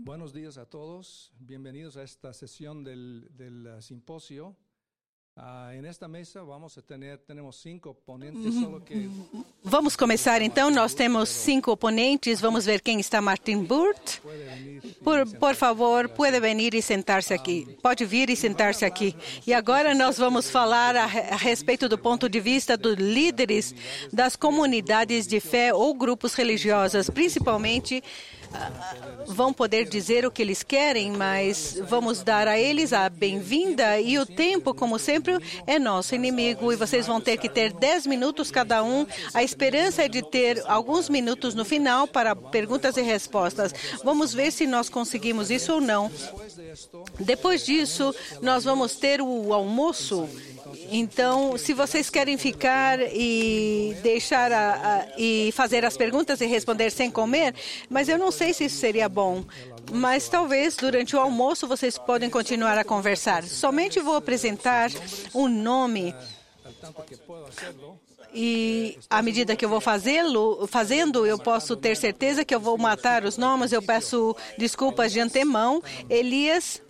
Buenos días a todos. Bienvenidos a esta sesión del simposio. En esta mesa temos 5 ponentes, só que... Vamos começar então, nós temos 5 oponentes, vamos ver quem está. Martin Burt. Por favor, pode vir e sentar-se aqui. Pode vir e sentar-se aqui. E agora nós vamos falar a respeito do ponto de vista dos líderes das comunidades de fé ou grupos religiosos, principalmente vão poder dizer o que eles querem, mas vamos dar a eles a bem-vinda e o tempo, como sempre, é nosso inimigo e vocês vão ter que ter 10 minutos cada um. A esperança é de ter alguns minutos no final para perguntas e respostas. Vamos ver se nós conseguimos isso ou não. Depois disso, nós vamos ter o almoço. Então, se vocês querem ficar e deixar e fazer as perguntas e responder sem comer, mas eu não sei se isso seria bom. Mas talvez durante o almoço vocês podem continuar a conversar. Somente vou apresentar um nome. E à medida que eu vou fazendo, eu posso ter certeza que eu vou matar os nomes. Eu peço desculpas de antemão. Elias.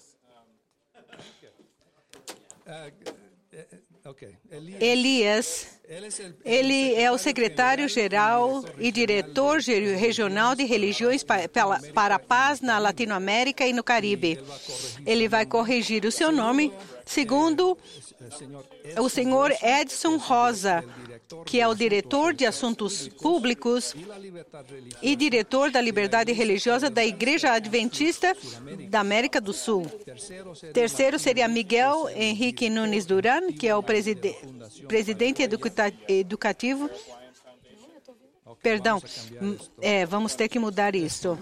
Elias, ele é o secretário-geral e diretor regional de religiões para a paz na Latinoamérica e no Caribe. Ele vai corrigir o seu nome segundo o senhor Edson Rosa, que é o diretor de assuntos públicos e diretor da liberdade religiosa da Igreja Adventista da América do Sul. Terceiro seria Miguel Henrique Nunes Duran, que é o presidente educativo. Perdão, vamos ter que mudar isso.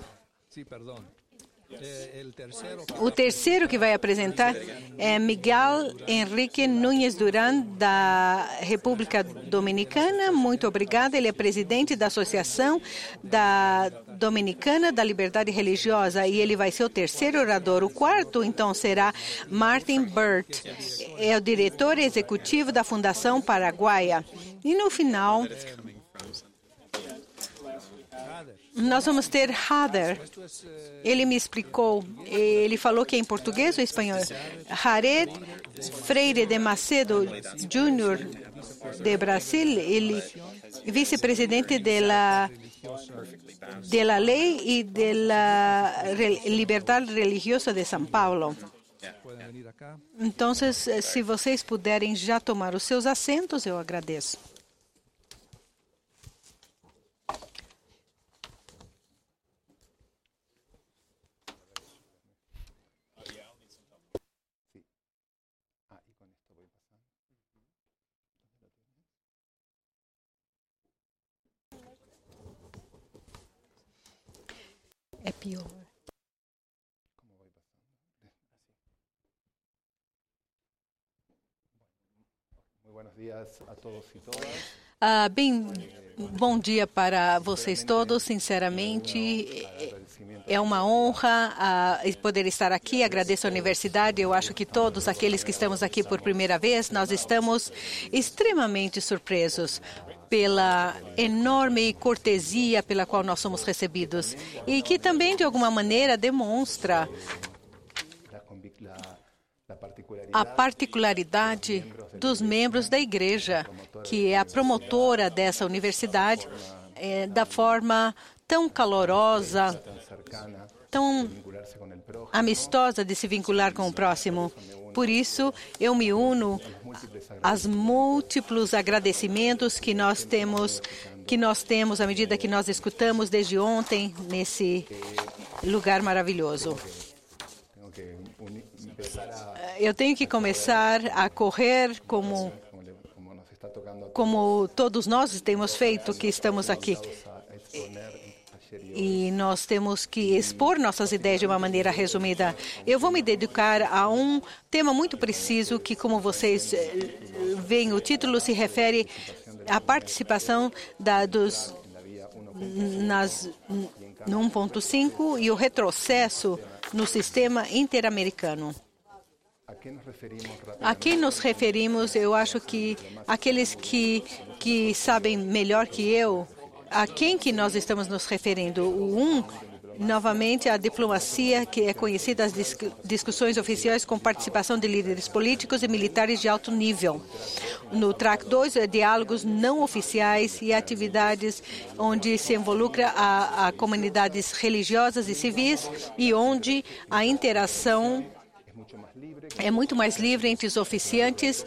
O terceiro que vai apresentar é Miguel Henrique Nunes Duran, da República Dominicana. Muito obrigada. Ele é presidente da Associação Dominicana da Liberdade Religiosa e ele vai ser o terceiro orador. O quarto, então, será Martin Burt. É o diretor executivo da Fundação Paraguaia. E no final, nós vamos ter Hader. Ele me explicou, ele falou que é em português ou espanhol. Jared Freire de Macedo Jr. de Brasil, ele vice-presidente da Lei e da Liberdade Religiosa de São Paulo. Então, se vocês puderem já tomar os seus assentos, eu agradeço. É pior. Bom dia para vocês todos. Sinceramente, é uma honra poder estar aqui. Agradeço a universidade. Eu acho que todos aqueles que estamos aqui por primeira vez, nós estamos extremamente surpresos pela enorme cortesia pela qual nós somos recebidos e que também, de alguma maneira, demonstra a particularidade dos membros da igreja, que é a promotora dessa universidade, da forma tão calorosa, tão amistosa de se vincular com o próximo. Por isso, eu me uno aos múltiplos agradecimentos que nós temos à medida que nós escutamos desde ontem nesse lugar maravilhoso. Eu tenho que começar a correr como todos nós temos feito que estamos aqui. E nós temos que expor nossas ideias de uma maneira resumida. Eu vou me dedicar a um tema muito preciso que, como vocês veem, o título se refere à participação no 1.5 e o retrocesso no sistema interamericano. A quem nos referimos? Eu acho que aqueles que sabem melhor que eu, a quem que nós estamos nos referindo? O novamente, a diplomacia, que é conhecida as discussões oficiais com participação de líderes políticos e militares de alto nível. No track 2, diálogos não oficiais e atividades onde se involucra a comunidades religiosas e civis e onde a interação é muito mais livre entre os oficiantes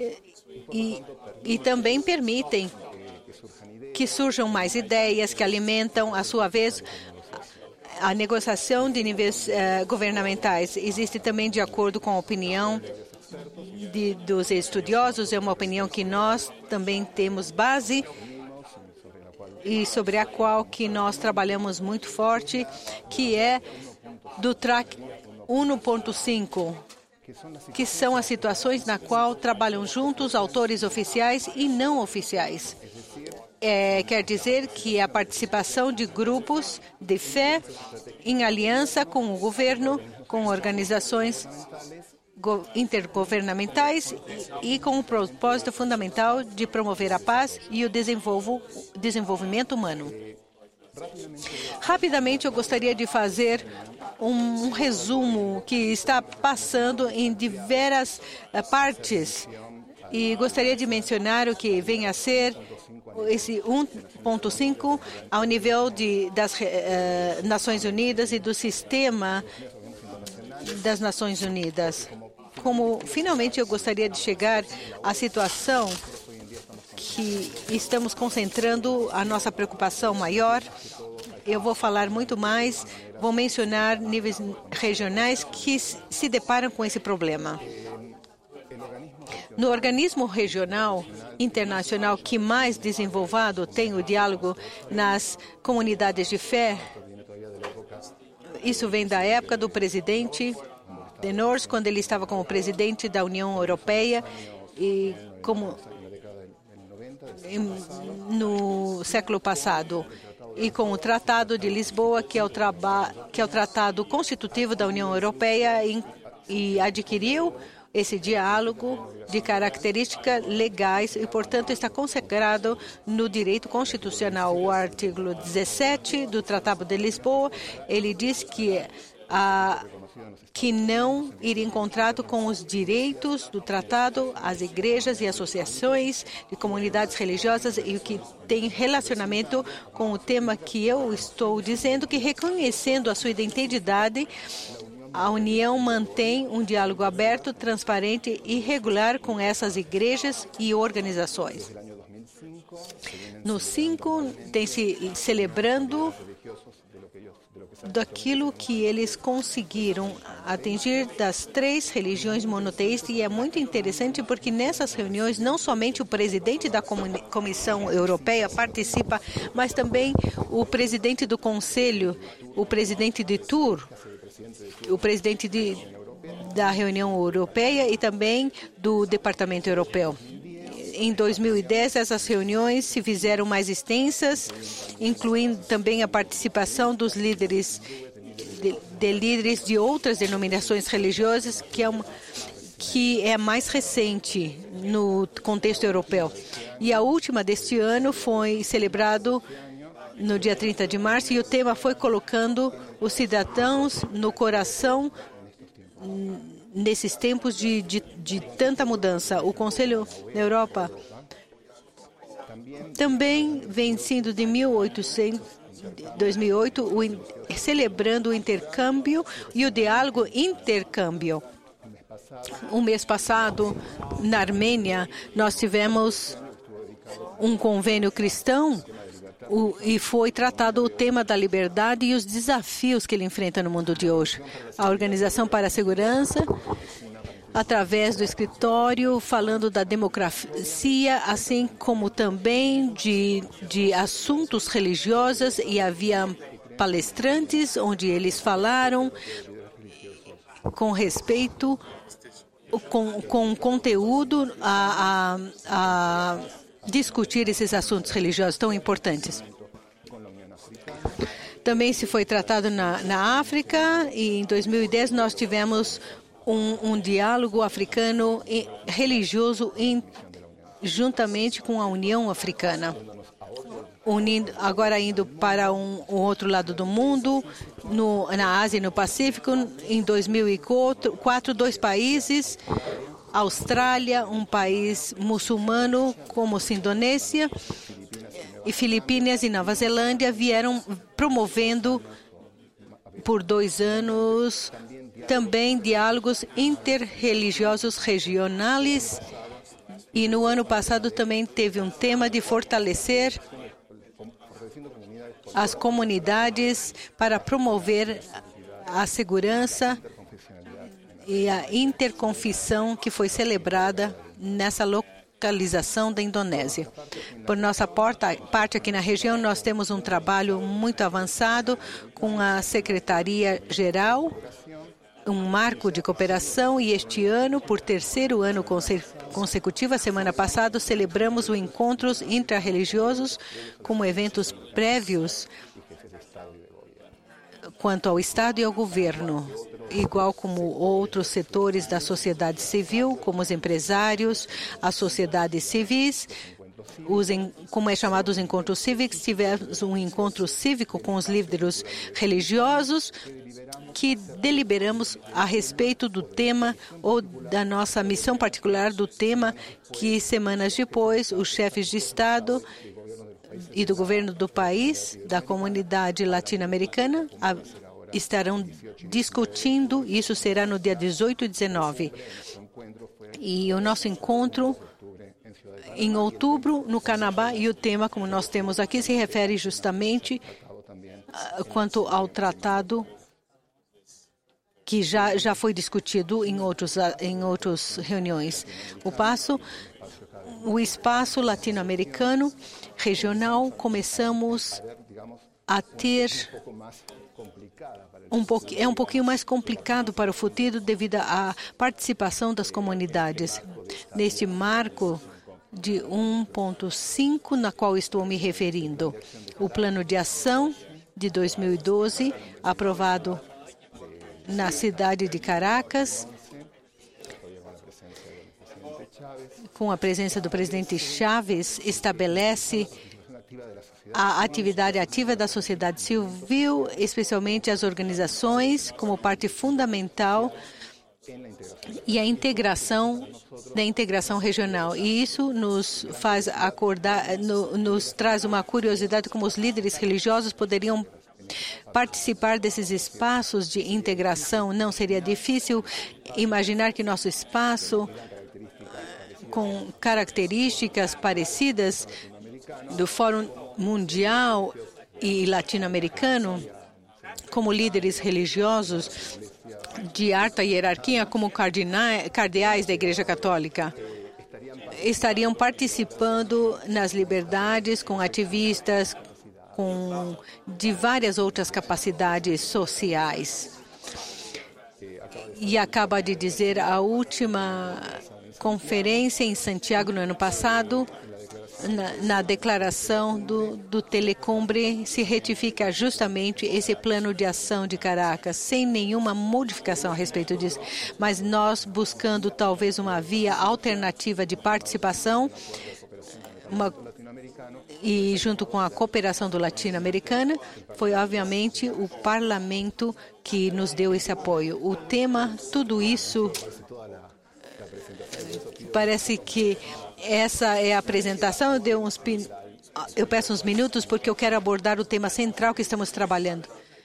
e também permitem que surjam mais ideias que alimentam, à sua vez, a negociação de níveis governamentais. Existe também, de acordo com a opinião dos estudiosos, é uma opinião que nós também temos base e sobre a qual que nós trabalhamos muito forte, que é do track 1.5, que são as situações na qual trabalham juntos autores oficiais e não oficiais. Quer dizer que a participação de grupos de fé em aliança com o governo, com organizações intergovernamentais e com o propósito fundamental de promover a paz e o desenvolvimento humano. Rapidamente, eu gostaria de fazer um resumo que está passando em diversas partes e gostaria de mencionar o que vem a ser esse 1.5 ao nível das Nações Unidas e do sistema das Nações Unidas. Como finalmente eu gostaria de chegar à situação que estamos concentrando a nossa preocupação maior, eu vou falar muito mais, vou mencionar níveis regionais que se deparam com esse problema. No organismo regional internacional que mais desenvolvido tem o diálogo nas comunidades de fé, isso vem da época do presidente Denors, quando ele estava como presidente da União Europeia e como no século passado, e com o Tratado de Lisboa, que é o tratado constitutivo da União Europeia, e adquiriu esse diálogo de características legais e, portanto, está consagrado no direito constitucional. O artigo 17 do Tratado de Lisboa, ele diz que não ir em contrato com os direitos do tratado, as igrejas e associações de comunidades religiosas, e o que tem relacionamento com o tema que eu estou dizendo, que reconhecendo a sua identidade, a União mantém um diálogo aberto, transparente e regular com essas igrejas e organizações. No 5, tem se celebrando daquilo que eles conseguiram atingir das 3 religiões monoteístas, e é muito interessante porque nessas reuniões não somente o presidente da Comissão Europeia participa, mas também o presidente do Conselho, o presidente de Tours, o presidente da reunião europeia e também do Departamento Europeu. Em 2010, essas reuniões se fizeram mais extensas, incluindo também a participação dos líderes de outras denominações religiosas, que é mais recente no contexto europeu. E a última deste ano foi celebrado no dia 30 de março, e o tema foi colocando os cidadãos no coração nesses tempos de tanta mudança. O Conselho da Europa também vem sendo de 2008, celebrando o intercâmbio e o diálogo intercâmbio. O mês passado, na Armênia, nós tivemos um convênio cristão e foi tratado o tema da liberdade e os desafios que ele enfrenta no mundo de hoje. A Organização para a Segurança, através do escritório, falando da democracia, assim como também de assuntos religiosos, e havia palestrantes onde eles falaram com respeito, com conteúdo a discutir esses assuntos religiosos tão importantes. Também se foi tratado na África, e em 2010 nós tivemos um diálogo africano religioso juntamente com a União Africana. agora indo para o outro lado do mundo, na Ásia e no Pacífico. Em 2004, 2 países, Austrália, um país muçulmano como a Indonésia, e Filipinas e Nova Zelândia vieram promovendo por 2 anos também diálogos interreligiosos regionais. E no ano passado também teve um tema de fortalecer as comunidades para promover a segurança e a interconfissão que foi celebrada nessa localização da Indonésia. Por nossa parte aqui na região, nós temos um trabalho muito avançado com a Secretaria-Geral, um marco de cooperação, e este ano, por 3º ano consecutivo, a semana passada, celebramos os encontros intrarreligiosos como eventos prévios quanto ao Estado e ao governo, igual como outros setores da sociedade civil, como os empresários, as sociedades civis, como é chamado os encontros cívicos. Tivemos um encontro cívico com os líderes religiosos que deliberamos a respeito do tema ou da nossa missão particular do tema, que semanas depois os chefes de Estado e do governo do país, da comunidade latino-americana, estarão discutindo. Isso será no dia 18 e 19. E o nosso encontro em outubro no Canadá, e o tema, como nós temos aqui, se refere justamente quanto ao tratado que já foi discutido em outras reuniões. O espaço latino-americano regional, começamos a ter um pouquinho mais complicado para o futuro devido à participação das comunidades. Neste marco de 1.5, na qual estou me referindo, o plano de ação de 2012, aprovado na cidade de Caracas, com a presença do presidente Chávez, estabelece a atividade ativa da sociedade civil, especialmente as organizações, como parte fundamental, e a integração regional. E isso nos faz acordar, nos traz uma curiosidade como os líderes religiosos poderiam participar desses espaços de integração. Não seria difícil imaginar que nosso espaço, com características parecidas do Fórum Mundial e Latino-Americano, como líderes religiosos de alta hierarquia, como cardeais da Igreja Católica, estariam participando nas liberdades com ativistas de várias outras capacidades sociais. E acaba de dizer a última conferência em Santiago no ano passado, na declaração do Telecumbre, se retifica justamente esse plano de ação de Caracas, sem nenhuma modificação a respeito disso, mas nós buscando talvez uma via alternativa de participação, e junto com a cooperação do latino-americana, foi obviamente o parlamento que nos deu esse apoio. O tema, tudo isso, parece que essa é a apresentação. Eu peço uns minutos porque eu quero abordar o tema central que estamos trabalhando.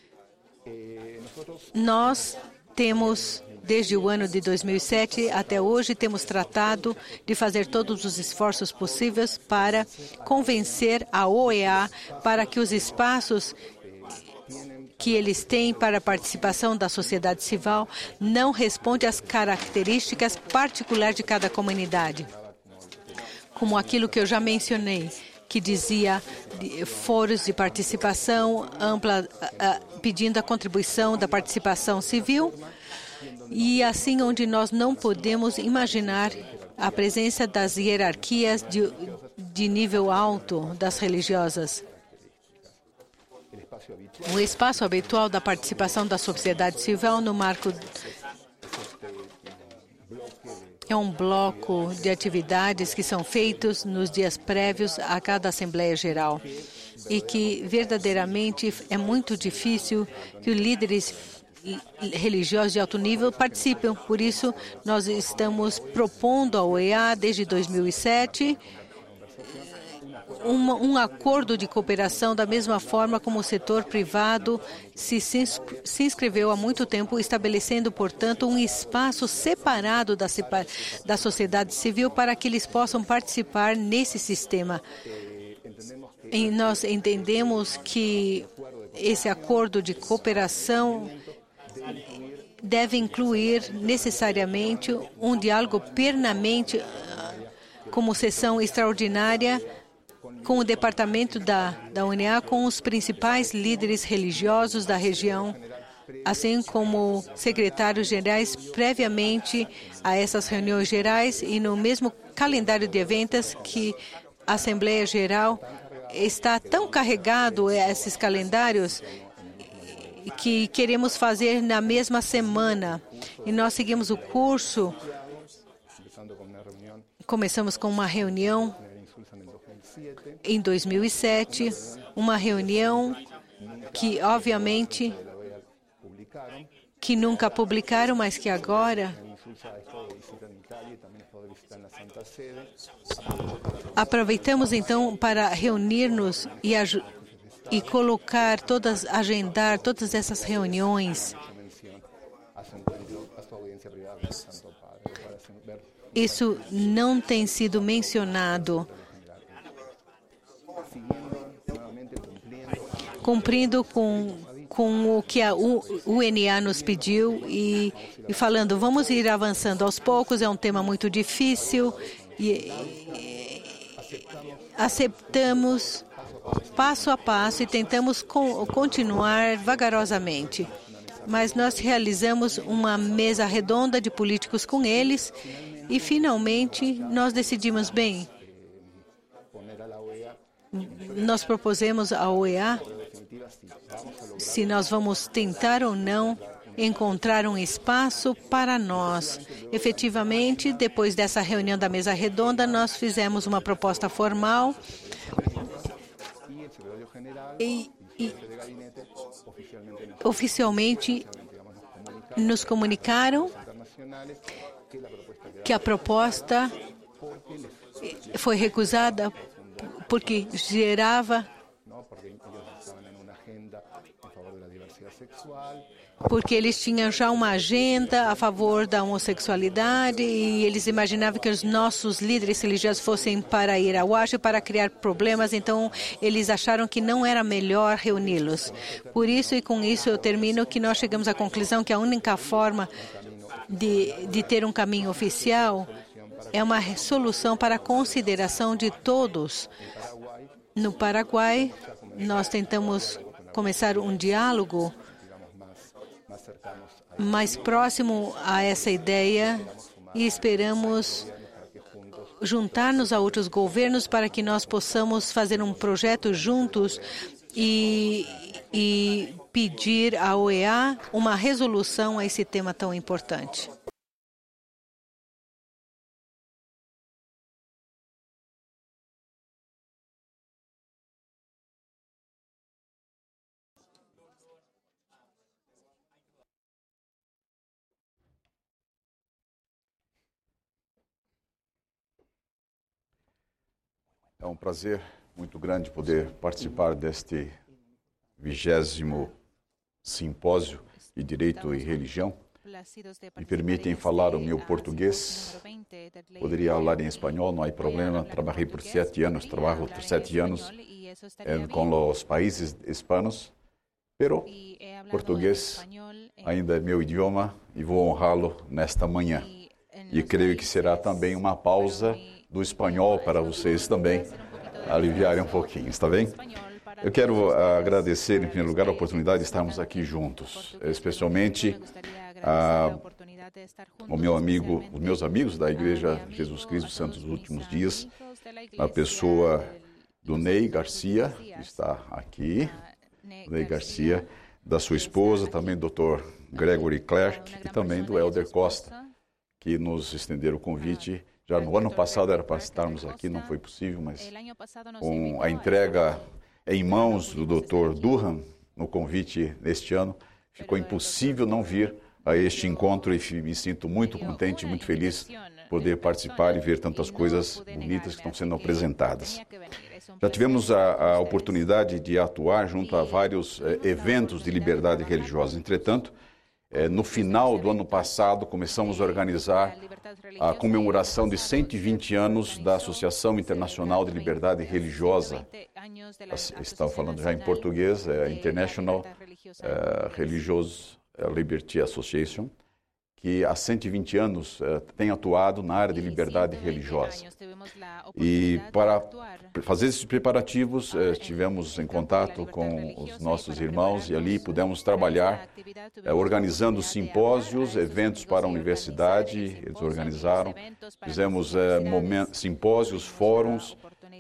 Nós temos, desde o ano de 2007 até hoje, temos tratado de fazer todos os esforços possíveis para convencer a OEA para que os espaços que eles têm para a participação da sociedade civil não respondem às características particulares de cada comunidade. Como aquilo que eu já mencionei, que dizia fóruns de participação ampla, pedindo a contribuição da participação civil, e assim onde nós não podemos imaginar a presença das hierarquias de nível alto das religiosas. O espaço habitual da participação da sociedade civil no marco é um bloco de atividades que são feitos nos dias prévios a cada Assembleia Geral. e que verdadeiramente é muito difícil que os líderes religiosos de alto nível participem. Por isso, nós estamos propondo ao OEA, desde 2007, um acordo de cooperação da mesma forma como o setor privado se inscreveu há muito tempo, estabelecendo, portanto, um espaço separado da sociedade civil para que eles possam participar nesse sistema. E nós entendemos que esse acordo de cooperação deve incluir necessariamente um diálogo permanente como sessão extraordinária com o departamento da UNEA, com os principais líderes religiosos da região, assim como secretários gerais, previamente a essas reuniões gerais e no mesmo calendário de eventos que a Assembleia Geral está tão carregado esses calendários que queremos fazer na mesma semana. E nós seguimos o curso. Começamos com uma reunião em 2007, uma reunião que, obviamente, que nunca publicaram, mas que agora aproveitamos então para reunir-nos e colocar agendar todas essas reuniões. Isso não tem sido mencionado. Cumprindo com o que a UNEA nos pediu e falando, vamos ir avançando aos poucos, é um tema muito difícil e aceitamos passo a passo e tentamos continuar vagarosamente. Mas nós realizamos uma mesa redonda de políticos com eles e, finalmente, nós decidimos, bem, nós propusemos à OEA se nós vamos tentar ou não encontrar um espaço para nós. Efetivamente, depois dessa reunião da mesa redonda, nós fizemos uma proposta formal e oficialmente nos comunicaram que a proposta foi recusada porque gerava, porque eles tinham já uma agenda a favor da homossexualidade e eles imaginavam que os nossos líderes religiosos fossem para ir a Washington para criar problemas, então eles acharam que não era melhor reuni-los. Por isso, e com isso eu termino, que nós chegamos à conclusão que a única forma de ter um caminho oficial é uma solução para a consideração de todos. No Paraguai, nós tentamos começar um diálogo mais próximo a essa ideia e esperamos juntar-nos a outros governos para que nós possamos fazer um projeto juntos e pedir à OEA uma resolução a esse tema tão importante. É um prazer muito grande poder participar deste 20º Simpósio de Direito e Religião. Me permitem falar o meu português. Poderia falar em espanhol, não há problema. Trabalhei por 7 anos, trabalho por 7 anos com os países hispanos, pero português ainda é meu idioma e vou honrá-lo nesta manhã. E creio que será também uma pausa do espanhol para vocês também aliviarem um pouquinho, está bem? Eu quero agradecer, em primeiro lugar, a oportunidade de estarmos aqui juntos, especialmente os meus amigos da Igreja Jesus Cristo Santos dos Últimos Dias, na pessoa do Ney Garcia, que está aqui, Ney Garcia, da sua esposa, também do Dr. Gregory Clark e também do Elder Costa, que nos estenderam o convite. Já no ano passado era para estarmos aqui, não foi possível, mas com a entrega em mãos do Dr. Durham, no convite neste ano, ficou impossível não vir a este encontro e me sinto muito contente, muito feliz poder participar e ver tantas coisas bonitas que estão sendo apresentadas. Já tivemos a oportunidade de atuar junto a vários eventos de liberdade religiosa. Entretanto, no final do ano passado, começamos a organizar a comemoração de 120 anos da Associação Internacional de Liberdade Religiosa. Estava falando já em português, International Religious Liberty Association, que há 120 anos tem atuado na área de liberdade religiosa. E para fazer esses preparativos, estivemos em contato com os nossos irmãos e ali pudemos trabalhar, organizando simpósios, eventos para a universidade, eles organizaram, fizemos simpósios, fóruns,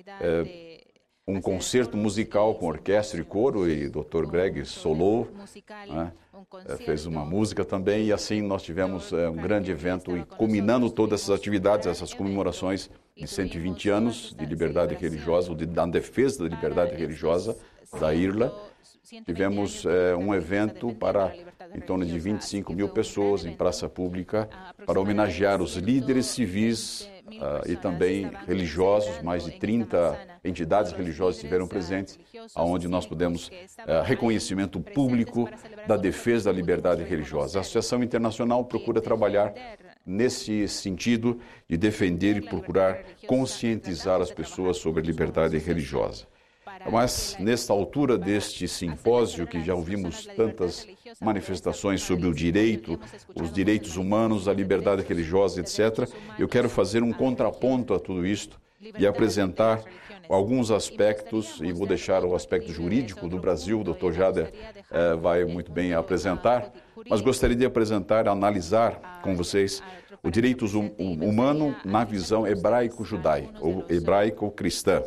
um concerto musical com orquestra e coro, e Dr. Greg Solow, né, fez uma música também, e assim nós tivemos um grande evento, e culminando todas essas atividades, essas comemorações de 120 anos de liberdade religiosa, da defesa da liberdade religiosa da IRLA, tivemos um evento para em torno de 25 mil pessoas em praça pública, para homenagear os líderes civis e também religiosos. Mais de 30 entidades religiosas estiveram presentes, onde nós pudemos reconhecimento público da defesa da liberdade religiosa. A Associação Internacional procura trabalhar nesse sentido de defender e procurar conscientizar as pessoas sobre a liberdade religiosa. Mas, nesta altura deste simpósio, que já ouvimos tantas manifestações sobre o direito, os direitos humanos, a liberdade religiosa, etc., eu quero fazer um contraponto a tudo isto e apresentar alguns aspectos, e vou deixar o aspecto jurídico do Brasil, o Dr. Jader vai muito bem apresentar, mas gostaria de apresentar, analisar com vocês o direito humano na visão hebraico-judaica, ou hebraico-cristã.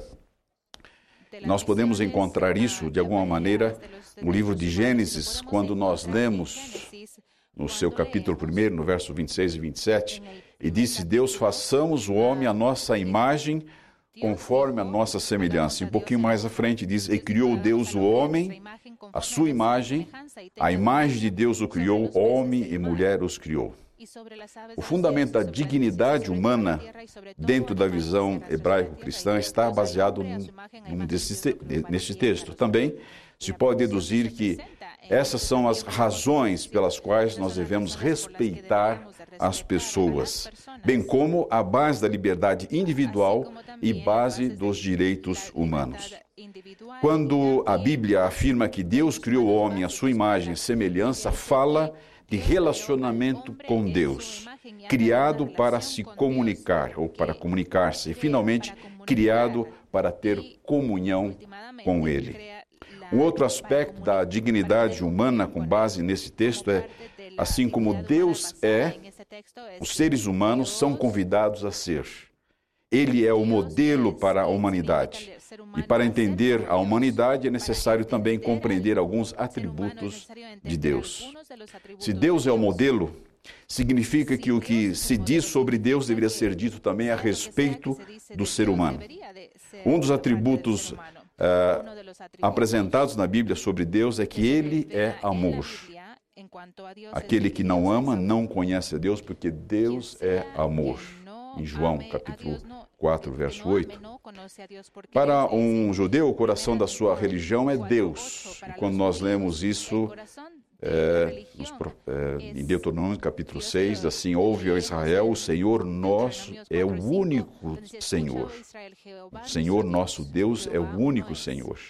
Nós podemos encontrar isso, de alguma maneira, no livro de Gênesis, quando nós lemos no seu capítulo 1, no verso 26 e 27, e disse: Deus, façamos o homem à nossa imagem, conforme a nossa semelhança. E um pouquinho mais à frente diz: e criou Deus o homem, a sua imagem, a imagem de Deus o criou, homem e mulher os criou. O fundamento da dignidade humana dentro da visão hebraico-cristã está baseado neste texto. Também se pode deduzir que essas são as razões pelas quais nós devemos respeitar as pessoas, bem como a base da liberdade individual e base dos direitos humanos. Quando a Bíblia afirma que Deus criou o homem à sua imagem e semelhança, fala de relacionamento com Deus, criado para se comunicar ou para comunicar-se, e finalmente criado para ter comunhão com Ele. Um outro aspecto da dignidade humana com base nesse texto é: assim como Deus é, os seres humanos são convidados a ser. Ele é o modelo para a humanidade. E para entender a humanidade é necessário também compreender alguns atributos de Deus. Se Deus é o modelo, significa que o que se diz sobre Deus deveria ser dito também a respeito do ser humano. Um dos atributos apresentados na Bíblia sobre Deus é que Ele é amor. Aquele que não ama não conhece a Deus, porque Deus é amor. Em João, capítulo 4, verso 8. Para um judeu, o coração da sua religião é Deus. E quando nós lemos isso em Deuteronômio, capítulo 6, assim: ouve, ó Israel, o Senhor nosso é o único Senhor. O Senhor nosso Deus é o único Senhor.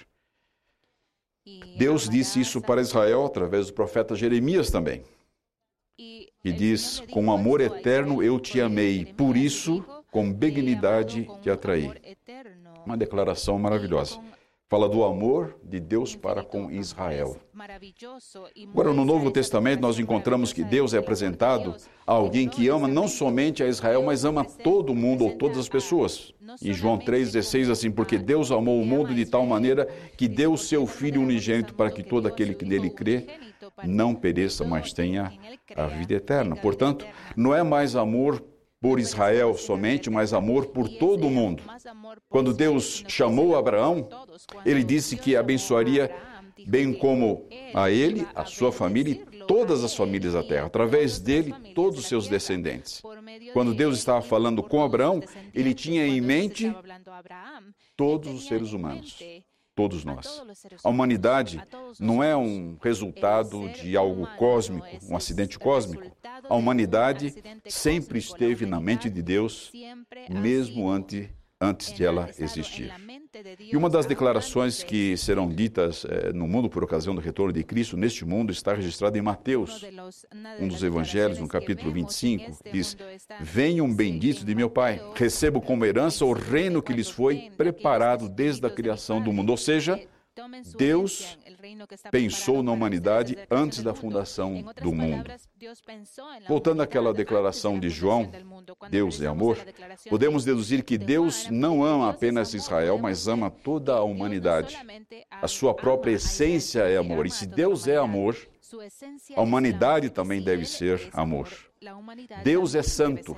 Deus disse isso para Israel através do profeta Jeremias também. E diz: com amor eterno eu te amei, por isso com benignidade te atraí. Uma declaração maravilhosa. Fala do amor de Deus para com Israel. Agora, no Novo Testamento, nós encontramos que Deus é apresentado a alguém que ama não somente a Israel, mas ama todo mundo ou todas as pessoas. Em João 3,16, assim: porque Deus amou o mundo de tal maneira que deu o seu Filho unigênito para que todo aquele que nele crê não pereça, mas tenha a vida eterna. Portanto, não é mais amor por Israel somente, mas amor por todo o mundo. Quando Deus chamou Abraão, ele disse que abençoaria bem como a ele, a sua família e todas as famílias da terra, através dele, todos os seus descendentes. Quando Deus estava falando com Abraão, ele tinha em mente todos os seres humanos, todos nós. A humanidade não é um resultado de algo cósmico, um acidente cósmico. A humanidade sempre esteve na mente de Deus, mesmo antes de ela existir. E uma das declarações que serão ditas no mundo por ocasião do retorno de Cristo neste mundo está registrada em Mateus, um dos evangelhos, no capítulo 25, diz: venham benditos de meu Pai, recebo como herança o reino que lhes foi preparado desde a criação do mundo. Ou seja, Deus pensou na humanidade antes da fundação do mundo. Voltando àquela declaração de João, Deus é amor, podemos deduzir que Deus não ama apenas Israel, mas ama toda a humanidade. A sua própria essência é amor. E se Deus é amor, a humanidade também deve ser amor. Deus é santo.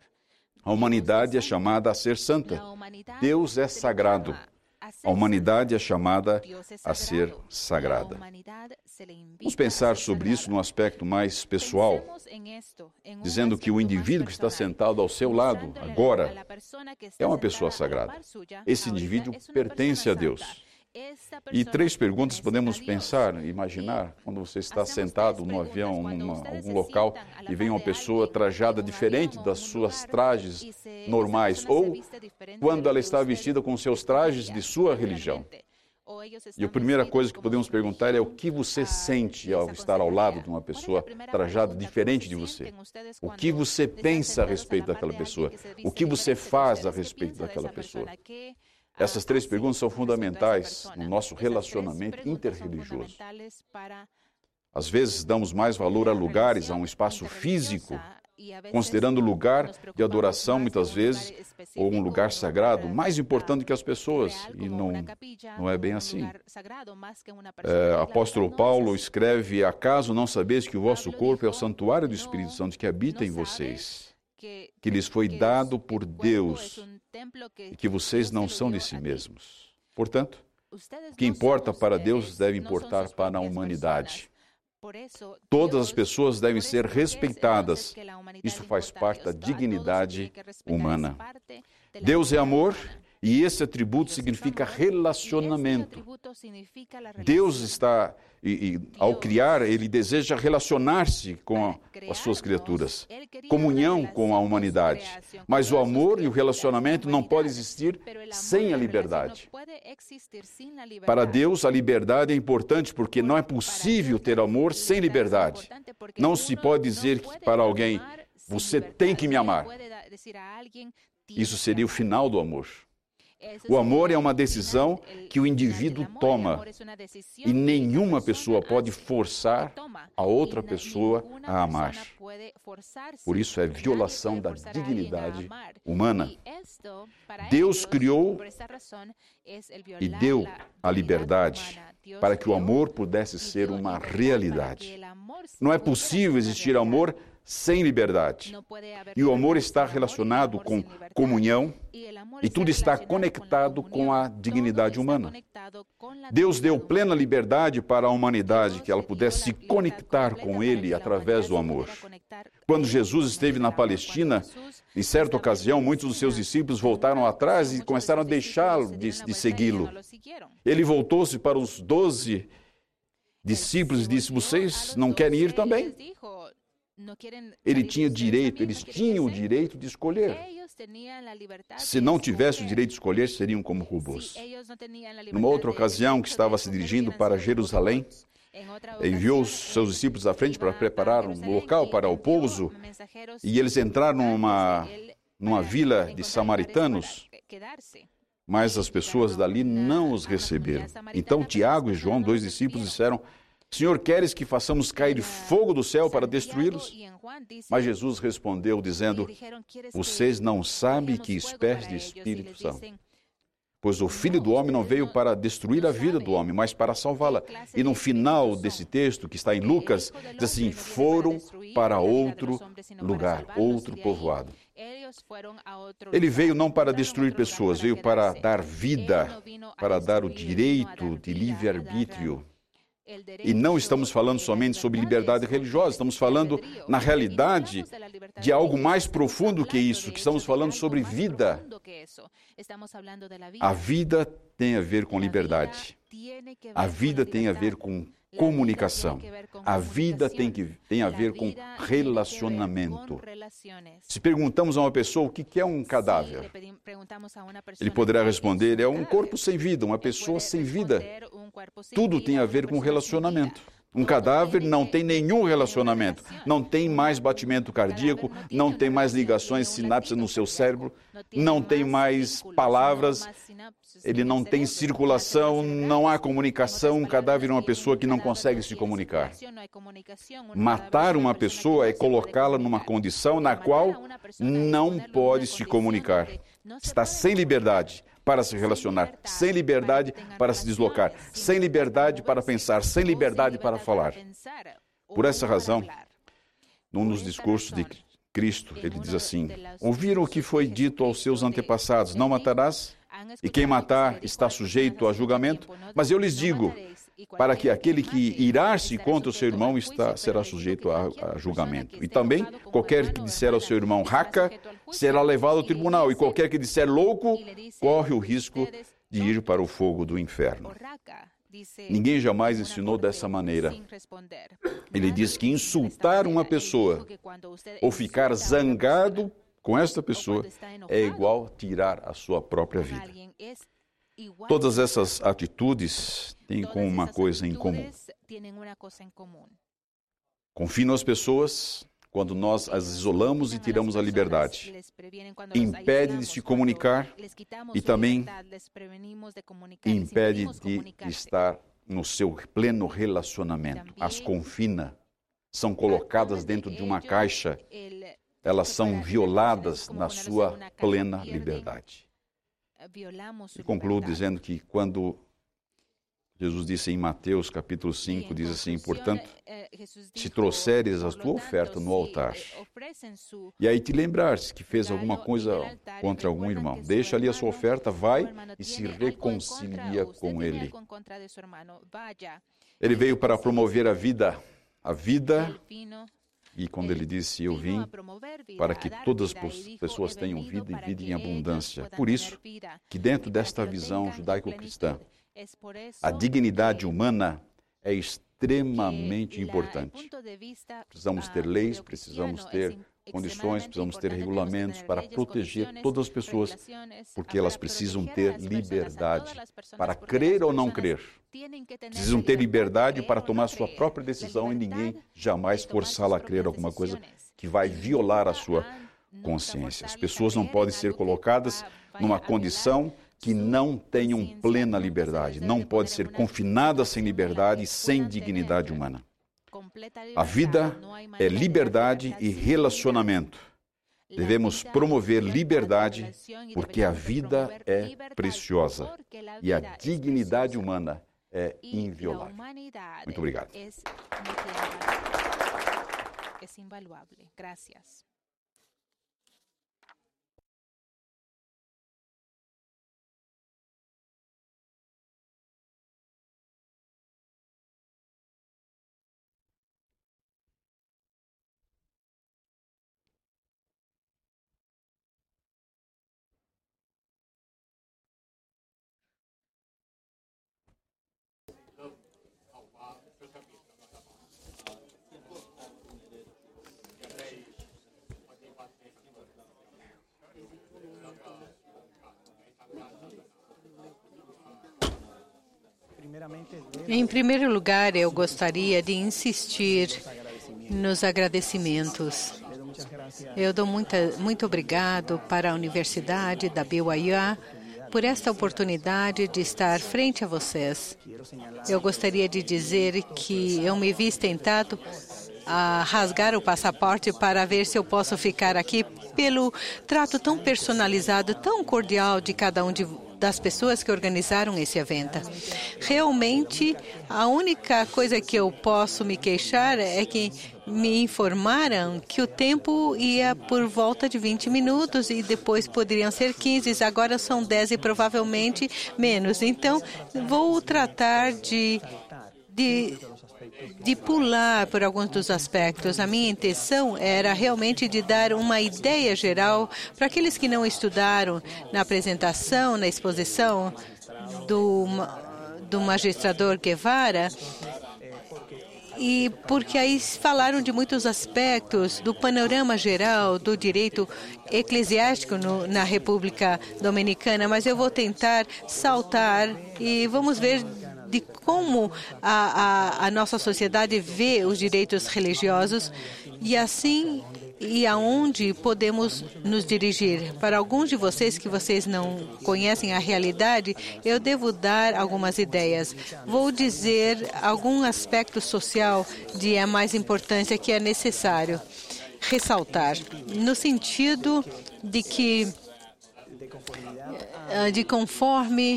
A humanidade é chamada a ser santa. Deus é sagrado. A humanidade é chamada a ser sagrada. Vamos pensar sobre isso num aspecto mais pessoal, dizendo que o indivíduo que está sentado ao seu lado agora é uma pessoa sagrada. Esse indivíduo pertence a Deus. E 3 perguntas podemos pensar, imaginar, quando você está sentado no avião, em algum local, e vem uma pessoa trajada diferente das suas trajes normais, ou quando ela está vestida com seus trajes de sua religião. E a primeira coisa que podemos perguntar é o que você sente ao estar ao lado de uma pessoa trajada diferente de você. O que você pensa a respeito daquela pessoa? O que você faz a respeito daquela pessoa? Essas 3 perguntas são fundamentais no nosso relacionamento interreligioso. Às vezes, damos mais valor a lugares, a um espaço físico, considerando o lugar de adoração, muitas vezes, ou um lugar sagrado, mais importante que as pessoas. E não é bem assim. Apóstolo Paulo escreve: acaso não sabeis que o vosso corpo é o santuário do Espírito Santo que habita em vocês, que lhes foi dado por Deus, e que vocês não são de si mesmos. Portanto, o que importa para Deus deve importar para a humanidade. Todas as pessoas devem ser respeitadas. Isso faz parte da dignidade humana. Deus é amor e esse atributo significa relacionamento. Deus está, ao criar, Ele deseja relacionar-se com as suas criaturas, comunhão com a humanidade. Mas o amor e o relacionamento não podem existir sem a liberdade. Para Deus, a liberdade é importante porque não é possível ter amor sem liberdade. Não se pode dizer para alguém: você tem que me amar. Isso seria o final do amor. O amor é uma decisão que o indivíduo toma e nenhuma pessoa pode forçar a outra pessoa a amar. Por isso é violação da dignidade humana. Deus criou e deu a liberdade para que o amor pudesse ser uma realidade. Não é possível existir amor sem liberdade. E o amor está relacionado com comunhão e tudo está conectado com a dignidade humana. Deus deu plena liberdade para a humanidade, que ela pudesse se conectar com Ele através do amor. Quando Jesus esteve na Palestina, em certa ocasião, muitos dos seus discípulos voltaram atrás e começaram a deixá-lo de segui-lo. Ele voltou-se para os 12 discípulos e disse: vocês não querem ir também? Eles tinham o direito de escolher. Se não tivesse o direito de escolher, seriam como robôs. Numa outra ocasião, que estava se dirigindo para Jerusalém, enviou os seus discípulos à frente para preparar um local para o pouso, e eles entraram numa vila de samaritanos, mas as pessoas dali não os receberam. Então Tiago e João, 2 discípulos, disseram: Senhor, queres que façamos cair fogo do céu para destruí-los? Mas Jesus respondeu dizendo: vocês não sabem que espécie de espírito são. Pois o Filho do Homem não veio para destruir a vida do homem, mas para salvá-la. E no final desse texto, que está em Lucas, diz assim: foram para outro lugar, outro povoado. Ele veio não para destruir pessoas, veio para dar vida, para dar o direito de livre-arbítrio. E não estamos falando somente sobre liberdade religiosa, estamos falando, na realidade, de algo mais profundo que isso, que estamos falando sobre vida. A vida tem a ver com liberdade. A vida tem a ver com comunicação. A vida tem a ver com relacionamento. Se perguntamos a uma pessoa o que é um cadáver, ele poderá responder, é um corpo sem vida, uma pessoa sem vida. Tudo tem a ver com relacionamento. Um cadáver não tem nenhum relacionamento, não tem mais batimento cardíaco, não tem mais ligações sinapses no seu cérebro, não tem mais palavras, ele não tem circulação, não há comunicação. Um cadáver é uma pessoa que não consegue se comunicar. Matar uma pessoa é colocá-la numa condição na qual não pode se comunicar. Está sem liberdade para se relacionar, sem liberdade para se deslocar, sem liberdade para pensar, sem liberdade para falar. Por essa razão, num dos discursos de Cristo, ele diz assim: ouviram o que foi dito aos seus antepassados, não matarás, e quem matar está sujeito a julgamento, mas eu lhes digo, para que aquele que irar-se contra o seu irmão será sujeito a julgamento. E também, qualquer que disser ao seu irmão raca, será levado ao tribunal, e qualquer que disser louco, corre o risco de ir para o fogo do inferno. Ninguém jamais ensinou dessa maneira. Ele diz que insultar uma pessoa ou ficar zangado com esta pessoa é igual tirar a sua própria vida. Todas essas atitudes têm com uma coisa em comum. Confinam as pessoas quando nós as isolamos e tiramos a liberdade. Impede de se comunicar e também impede de estar no seu pleno relacionamento. As confina, são colocadas dentro de uma caixa, elas são violadas na sua plena liberdade. E concluo dizendo que quando Jesus disse em Mateus capítulo 5, diz assim, portanto, se trouxeres a tua oferta no altar, e aí te lembrares que fez alguma coisa contra algum irmão, deixa ali a sua oferta, vai e se reconcilia com ele. Ele veio para promover a vida, e quando ele disse, eu vim para que todas as pessoas tenham vida e vida em abundância. Por isso, que dentro desta visão judaico-cristã, a dignidade humana é extremamente importante. Precisamos ter leis, precisamos ter condições, precisamos ter regulamentos para proteger todas as pessoas, porque elas precisam ter liberdade para crer ou não crer. Precisam ter liberdade para tomar sua própria decisão e ninguém jamais forçá-la a crer alguma coisa que vai violar a sua consciência. As pessoas não podem ser colocadas numa condição que não tenham plena liberdade. Não pode ser confinada sem liberdade e sem dignidade humana. A vida é liberdade e relacionamento. Devemos promover liberdade porque a vida é preciosa e a dignidade humana é inviolável. Muito obrigado. Em primeiro lugar, eu gostaria de insistir nos agradecimentos. Eu dou muito obrigado para a Universidade da BYU por esta oportunidade de estar frente a vocês. Eu gostaria de dizer que eu me vi tentado a rasgar o passaporte para ver se eu posso ficar aqui pelo trato tão personalizado, tão cordial de cada um das pessoas que organizaram esse evento. Realmente, a única coisa que eu posso me queixar é que me informaram que o tempo ia por volta de 20 minutos e depois poderiam ser 15, agora são 10 e provavelmente menos. Então, vou tratar de pular por alguns dos aspectos. A minha intenção era realmente de dar uma ideia geral para aqueles que não estudaram na apresentação, na exposição do magistrador Guevara, e porque aí falaram de muitos aspectos do panorama geral do direito eclesiástico na República Dominicana, mas eu vou tentar saltar e vamos ver de como a nossa sociedade vê os direitos religiosos e assim e aonde podemos nos dirigir. Para alguns de vocês que vocês não conhecem a realidade, eu devo dar algumas ideias. Vou dizer algum aspecto social de mais importância que é necessário ressaltar, no sentido de que, de conforme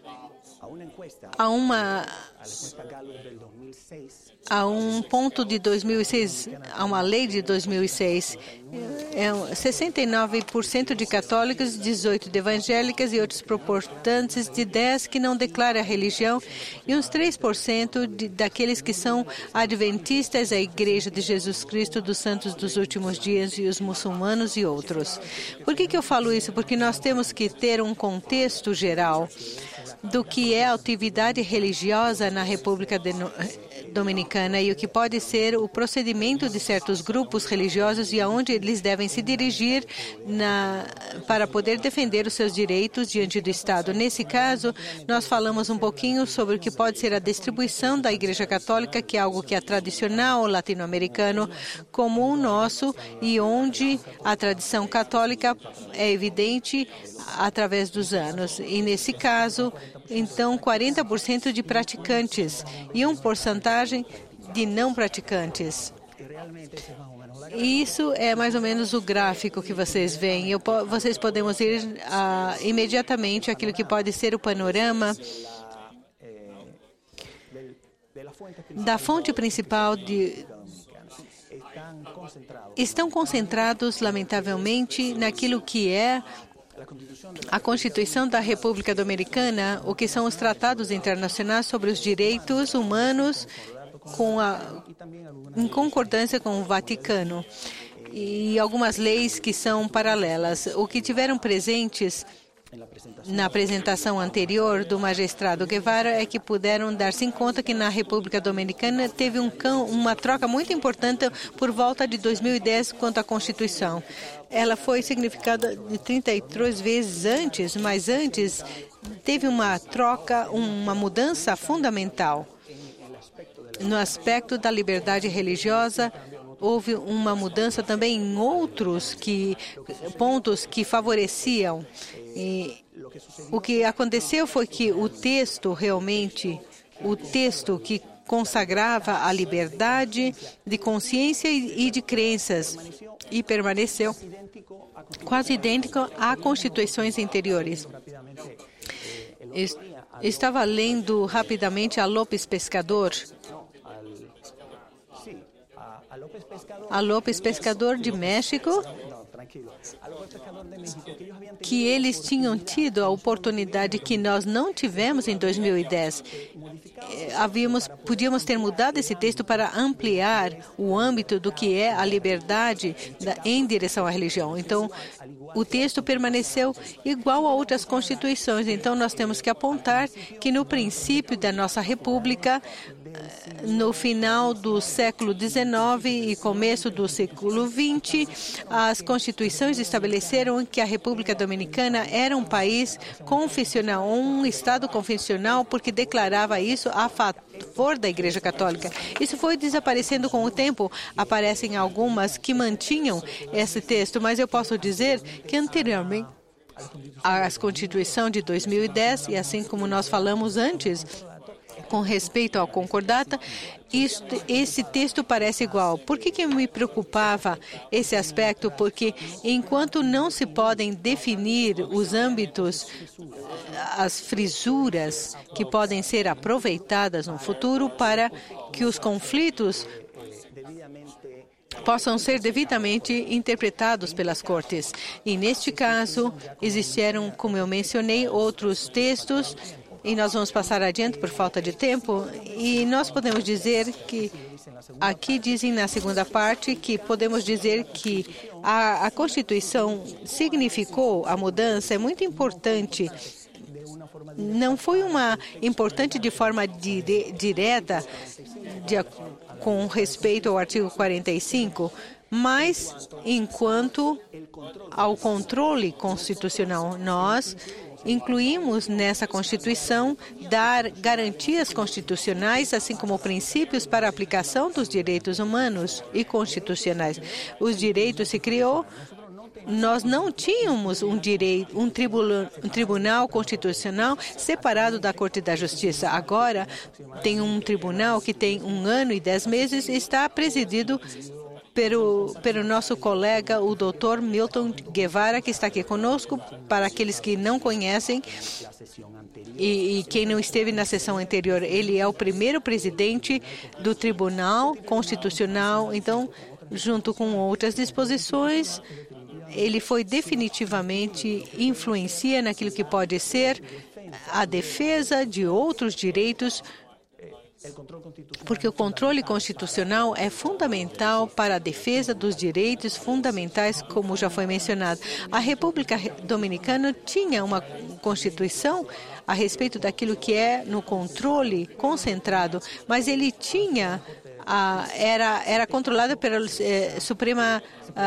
a um ponto de 2006, a uma lei de 2006, 69% de católicos, 18% de evangélicas e outros protestantes, de 10% que não declaram a religião e uns 3% daqueles que são adventistas, a Igreja de Jesus Cristo dos Santos dos Últimos Dias e os muçulmanos e outros. Por que eu falo isso? Porque nós temos que ter um contexto geral do que é a atividade religiosa na República Dominicana e o que pode ser o procedimento de certos grupos religiosos e aonde eles devem se dirigir para poder defender os seus direitos diante do Estado. Nesse caso, nós falamos um pouquinho sobre o que pode ser a distribuição da Igreja Católica, que é algo que é tradicional latino-americano, comum nosso, e onde a tradição católica é evidente através dos anos. E nesse caso, então, 40% de praticantes e uma porcentagem de não praticantes. Isso é mais ou menos o gráfico que vocês veem. Vocês podemos ir imediatamente àquilo que pode ser o panorama da fonte principal estão concentrados, lamentavelmente, naquilo que é a Constituição da República Dominicana, o que são os tratados internacionais sobre os direitos humanos em concordância com o Vaticano e algumas leis que são paralelas. O que tiveram presentes na apresentação anterior do magistrado Guevara é que puderam dar-se em conta que na República Dominicana teve uma troca muito importante por volta de 2010 quanto à Constituição. Ela foi significada de 33 vezes antes, mas antes teve uma troca, uma mudança fundamental. No aspecto da liberdade religiosa, houve uma mudança também em outros pontos que favoreciam. E o que aconteceu foi que o texto que consagrava a liberdade de consciência e de crenças e permaneceu quase idêntico a constituições anteriores. Estava lendo rapidamente a López Pescador. A López Pescador de México, que eles tinham tido a oportunidade que nós não tivemos em 2010. Podíamos ter mudado esse texto para ampliar o âmbito do que é a liberdade em direção à religião. Então, o texto permaneceu igual a outras constituições. Então, nós temos que apontar que no princípio da nossa república, no final do século XIX e começo do século XX, as constituições estabeleceram que a República Dominicana era um país confessional, um Estado confessional, porque declarava isso a favor da Igreja Católica. Isso foi desaparecendo com o tempo. Aparecem algumas que mantinham esse texto, mas eu posso dizer que anteriormente a Constituição de 2010, e assim como nós falamos antes, Com respeito ao concordata, esse texto parece igual. Por que me preocupava esse aspecto? Porque enquanto não se podem definir os âmbitos, as frisuras que podem ser aproveitadas no futuro para que os conflitos possam ser devidamente interpretados pelas cortes. E, neste caso, existiram, como eu mencionei, outros textos, e nós vamos passar adiante por falta de tempo, e nós podemos dizer que, aqui dizem na segunda parte, que podemos dizer que a Constituição significou a mudança, é muito importante. Não foi uma importante de forma direta, com respeito ao artigo 45, mas enquanto ao controle constitucional, nós incluímos nessa Constituição dar garantias constitucionais, assim como princípios para a aplicação dos direitos humanos e constitucionais. Os direitos se criou. Nós não tínhamos um tribunal constitucional separado da Corte da Justiça. Agora, tem um tribunal que tem 1 ano e 10 meses e está presidido pelo nosso colega, o Dr. Milton Guevara, que está aqui conosco. Para aqueles que não conhecem e quem não esteve na sessão anterior, ele é o primeiro presidente do Tribunal Constitucional. Então, junto com outras disposições, ele foi definitivamente influencia naquilo que pode ser a defesa de outros direitos, porque o controle constitucional é fundamental para a defesa dos direitos fundamentais, como já foi mencionado. A República Dominicana tinha uma Constituição a respeito daquilo que é no controle concentrado, mas ele tinha era controlada pela Suprema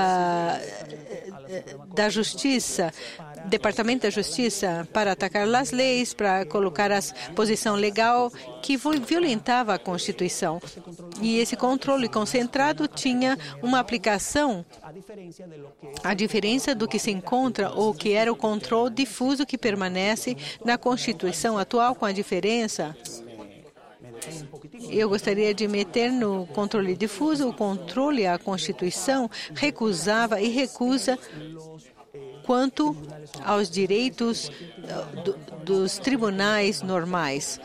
da Justiça, Departamento da Justiça, para atacar as leis, para colocar a posição legal que violentava a Constituição. E esse controle concentrado tinha uma aplicação, a diferença do que se encontra ou que era o controle difuso que permanece na Constituição atual, com a diferença. Eu gostaria de meter no controle difuso. O controle à Constituição recusava e recusa quanto aos direitos dos tribunais normais,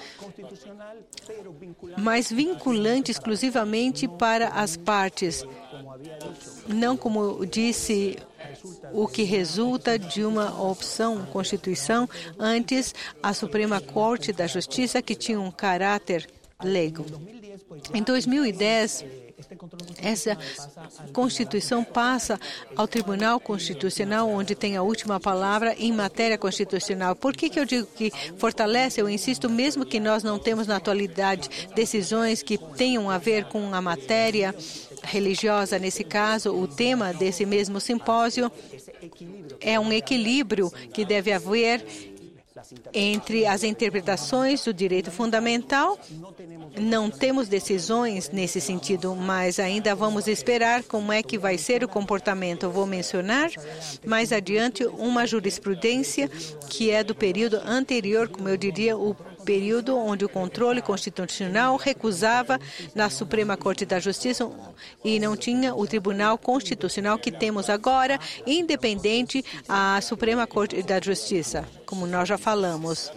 mas vinculante exclusivamente para as partes, não como disse o que resulta de uma opção Constituição, antes a Suprema Corte da Justiça, que tinha um caráter leigo. Em 2010, essa Constituição passa ao Tribunal Constitucional, onde tem a última palavra em matéria constitucional. Por que eu digo que fortalece? Eu insisto, mesmo que nós não temos na atualidade decisões que tenham a ver com a matéria religiosa, nesse caso, o tema desse mesmo simpósio é um equilíbrio que deve haver entre as interpretações do direito fundamental. Não temos decisões nesse sentido, mas ainda vamos esperar como é que vai ser o comportamento. Eu vou mencionar mais adiante uma jurisprudência que é do período anterior, como eu diria, o período onde o controle constitucional recusava na Suprema Corte da Justiça e não tinha o Tribunal Constitucional que temos agora, independente à Suprema Corte da Justiça, como nós já falamos.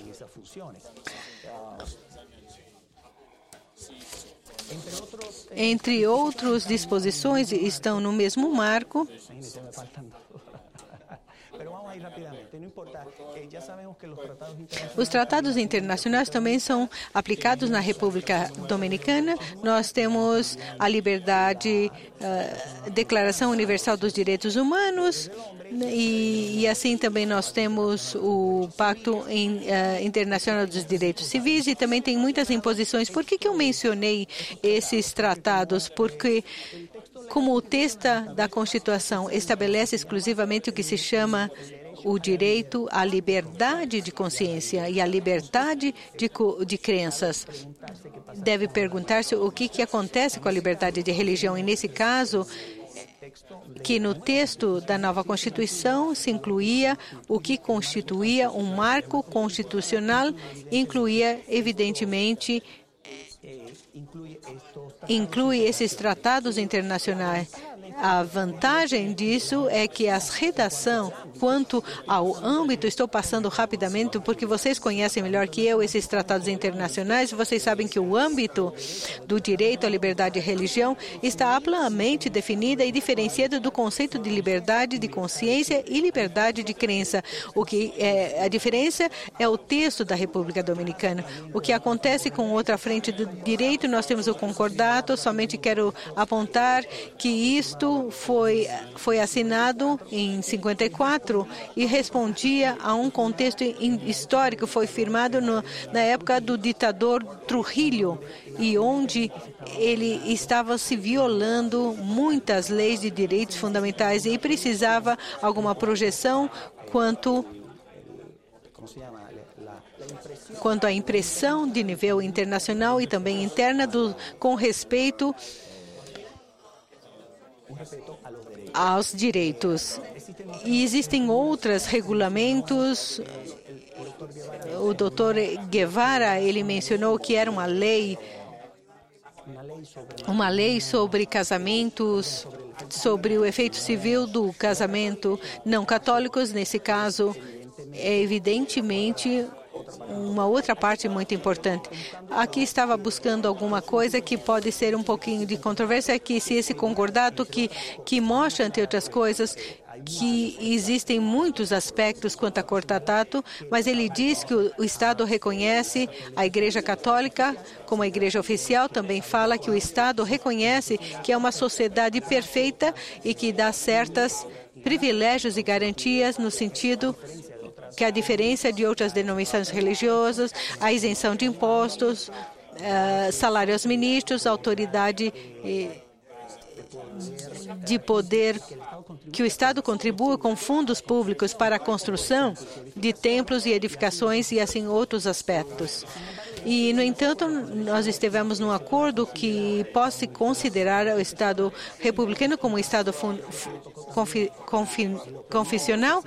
Entre outras disposições, estão no mesmo marco. Os tratados internacionais também são aplicados na República Dominicana. Nós temos a liberdade, Declaração Universal dos Direitos Humanos, e assim também nós temos o Pacto Internacional dos Direitos Civis, e também tem muitas imposições. Por que eu mencionei esses tratados? Porque, como o texto da Constituição estabelece exclusivamente o que se chama o direito à liberdade de consciência e à liberdade de crenças, deve perguntar-se o que acontece com a liberdade de religião. E, nesse caso, que no texto da nova Constituição se incluía o que constituía um marco constitucional, incluía, evidentemente, inclui esses tratados internacionais. A vantagem disso é que a redação, quanto ao âmbito, estou passando rapidamente, porque vocês conhecem melhor que eu esses tratados internacionais, vocês sabem que o âmbito do direito à liberdade de religião está amplamente definida e diferenciada do conceito de liberdade de consciência e liberdade de crença. A diferença é o texto da República Dominicana. O que acontece com outra frente do direito, nós temos o concordato, somente quero apontar que isto foi assinado em 54 e respondia a um contexto histórico, foi firmado na época do ditador Trujillo, e onde ele estava se violando muitas leis de direitos fundamentais e precisava alguma projeção quanto à impressão de nível internacional e também interna com respeito aos direitos. E existem outros regulamentos. O Dr. Guevara, ele mencionou que era uma lei sobre casamentos, sobre o efeito civil do casamento não católicos. Nesse caso, é evidentemente uma outra parte muito importante. Aqui estava buscando alguma coisa que pode ser um pouquinho de controvérsia, que se esse concordato que mostra, entre outras coisas, que existem muitos aspectos quanto a concordato, mas ele diz que o Estado reconhece a Igreja Católica como a Igreja oficial, também fala que o Estado reconhece que é uma sociedade perfeita e que dá certos privilégios e garantias no sentido que a diferença de outras denominações religiosas, a isenção de impostos, salário aos ministros, autoridade de poder, que o Estado contribua com fundos públicos para a construção de templos e edificações e assim outros aspectos. E, no entanto, nós estivemos num acordo que possa considerar o Estado republicano como um Estado confessional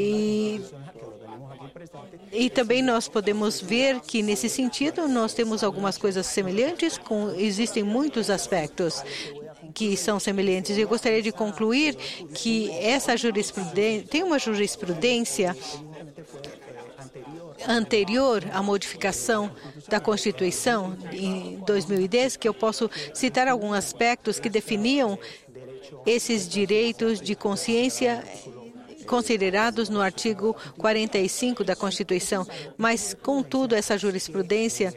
e também nós podemos ver que, nesse sentido, nós temos algumas coisas semelhantes, existem muitos aspectos que são semelhantes. Eu gostaria de concluir que essa jurisprudência tem uma jurisprudência anterior à modificação da Constituição em 2010, que eu posso citar alguns aspectos que definiam esses direitos de consciência considerados no artigo 45 da Constituição. Mas, contudo, essa jurisprudência...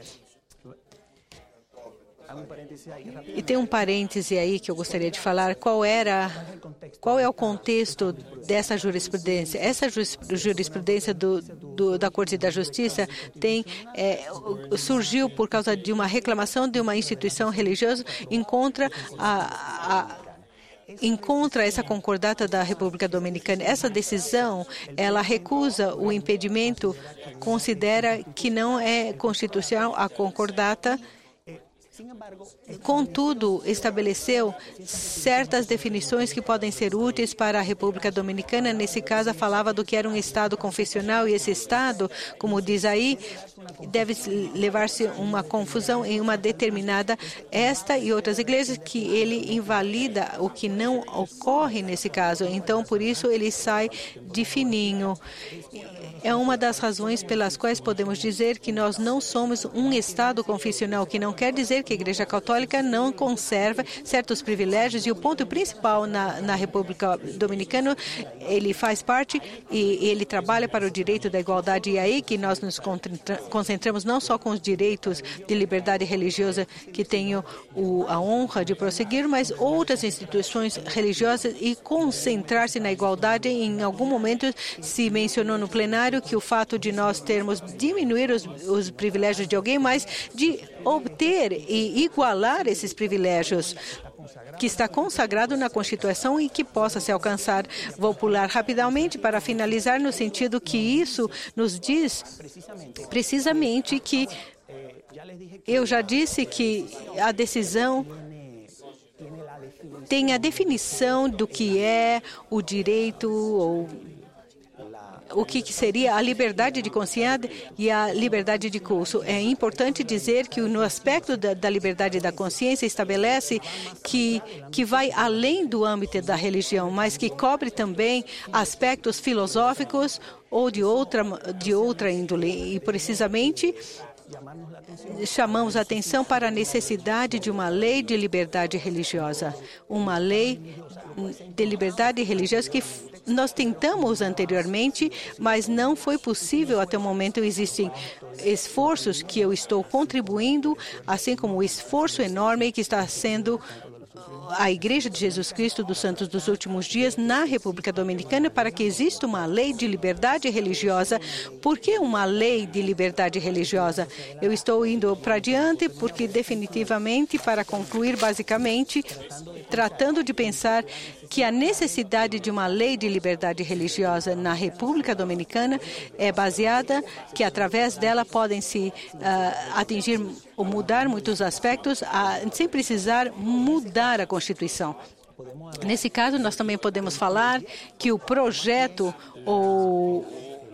E tem um parêntese aí que eu gostaria de falar. Qual é o contexto dessa jurisprudência? Essa jurisprudência da Corte da Justiça surgiu por causa de uma reclamação de uma instituição religiosa encontra essa concordata da República Dominicana. Essa decisão, ela recusa o impedimento, considera que não é constitucional a concordata. Contudo, estabeleceu certas definições que podem ser úteis para a República Dominicana. Nesse caso, falava do que era um Estado confessional, e esse Estado, como diz aí, deve levar-se uma confusão em uma determinada, esta e outras igrejas, que ele invalida o que não ocorre nesse caso. Então, por isso, ele sai de fininho. É uma das razões pelas quais podemos dizer que nós não somos um Estado confessional, que não quer dizer que a Igreja Católica não conserva certos privilégios, e o ponto principal na República Dominicana, ele faz parte e ele trabalha para o direito da igualdade, e é aí que nós nos concentramos não só com os direitos de liberdade religiosa que tenho a honra de prosseguir, mas outras instituições religiosas, e concentrar-se na igualdade. Em algum momento se mencionou no plenário que o fato de nós termos diminuir os privilégios de alguém, mas de obter e igualar esses privilégios que está consagrado na Constituição e que possa se alcançar. Vou pular rapidamente para finalizar, no sentido que isso nos diz precisamente que eu já disse que a decisão tem a definição do que é o direito ou o que seria a liberdade de consciência e a liberdade de culto. É importante dizer que no aspecto da liberdade da consciência estabelece que vai além do âmbito da religião, mas que cobre também aspectos filosóficos ou de outra índole. E precisamente chamamos a atenção para a necessidade de uma lei de liberdade religiosa. Uma lei de liberdade religiosa que nós tentamos anteriormente, mas não foi possível até o momento. Existem esforços que eu estou contribuindo, assim como o esforço enorme que está sendo a Igreja de Jesus Cristo dos Santos dos Últimos Dias na República Dominicana para que exista uma lei de liberdade religiosa. Por que uma lei de liberdade religiosa? Eu estou indo para diante porque definitivamente, para concluir basicamente, tratando de pensar que a necessidade de uma lei de liberdade religiosa na República Dominicana é baseada que através dela podem se atingir ou mudar muitos aspectos sem precisar mudar a Constituição. Nesse caso, nós também podemos falar que o projeto ou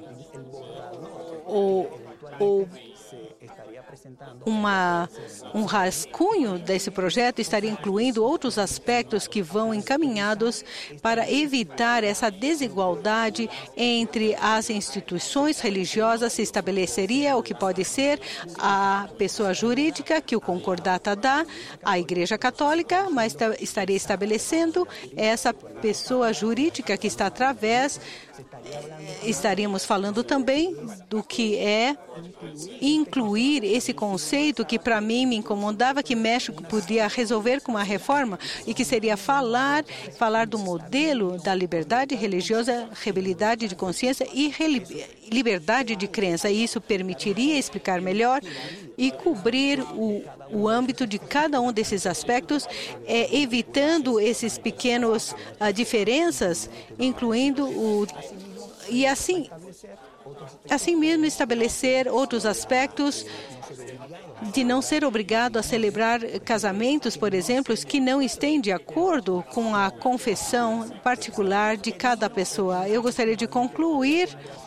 um rascunho desse projeto estaria incluindo outros aspectos que vão encaminhados para evitar essa desigualdade entre as instituições religiosas. Se estabeleceria o que pode ser a pessoa jurídica que o concordata dá à Igreja Católica, mas estaria estabelecendo essa pessoa jurídica que está através. Estaríamos falando também do que é incluir esse conceito que para mim me incomodava, que México podia resolver com uma reforma e que seria falar do modelo da liberdade religiosa, rebelidade de consciência e liberdade de crença. E isso permitiria explicar melhor e cobrir o âmbito de cada um desses aspectos, evitando esses pequenos diferenças, incluindo e assim mesmo estabelecer outros aspectos de não ser obrigado a celebrar casamentos, por exemplo, que não estão de acordo com a confissão particular de cada pessoa. Eu gostaria de concluir.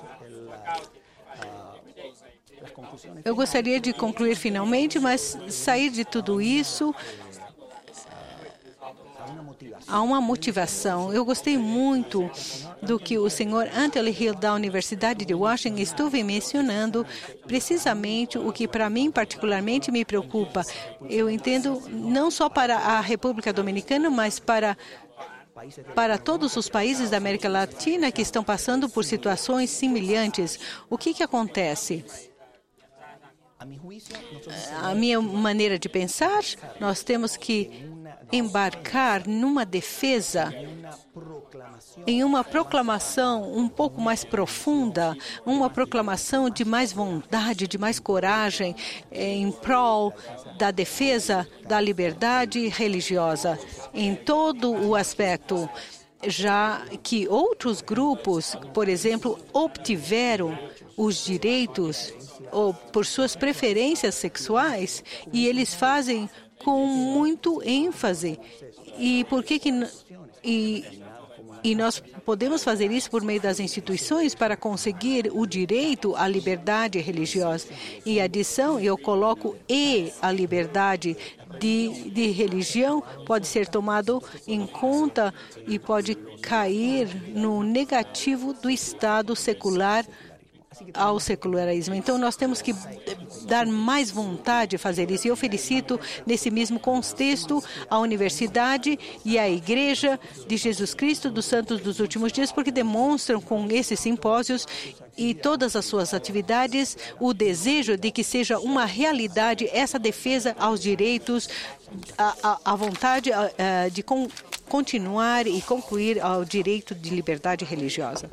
Finalmente, mas sair de tudo isso há uma motivação. Eu gostei muito do que o senhor Anthony Hill, da Universidade de Washington, esteve mencionando, precisamente o que para mim particularmente me preocupa. Eu entendo não só para a República Dominicana, mas para todos os países da América Latina que estão passando por situações semelhantes. O que acontece? A minha maneira de pensar, nós temos que embarcar numa defesa, em uma proclamação um pouco mais profunda, uma proclamação de mais vontade, de mais coragem, em prol da defesa da liberdade religiosa, em todo o aspecto, já que outros grupos, por exemplo, obtiveram os direitos ou por suas preferências sexuais, e eles fazem com muito ênfase. E por que nós podemos fazer isso por meio das instituições para conseguir o direito à liberdade religiosa. E adição, eu coloco a liberdade de religião pode ser tomado em conta e pode cair no negativo do Estado secular ao secularismo. Então, nós temos que dar mais vontade de fazer isso. E eu felicito, nesse mesmo contexto, a Universidade e a Igreja de Jesus Cristo dos Santos dos Últimos Dias, porque demonstram com esses simpósios e todas as suas atividades o desejo de que seja uma realidade essa defesa aos direitos, a vontade de continuar e concluir ao direito de liberdade religiosa.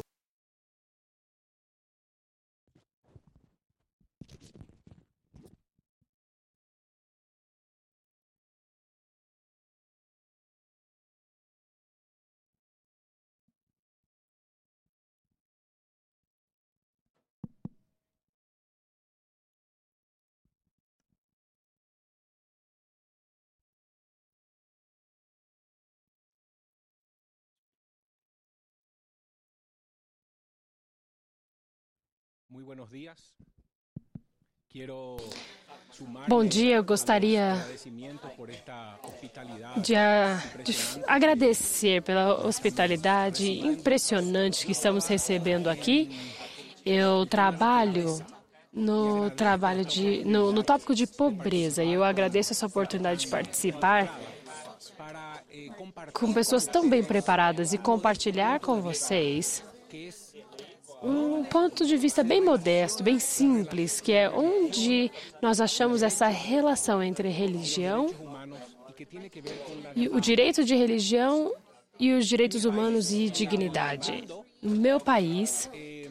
Bom dia, eu gostaria de agradecer pela hospitalidade impressionante que estamos recebendo aqui. Eu trabalho no tópico de pobreza e eu agradeço essa oportunidade de participar com pessoas tão bem preparadas e compartilhar com vocês um ponto de vista bem modesto, bem simples, que é onde nós achamos essa relação entre religião e o direito de religião e os direitos humanos e dignidade. No meu país,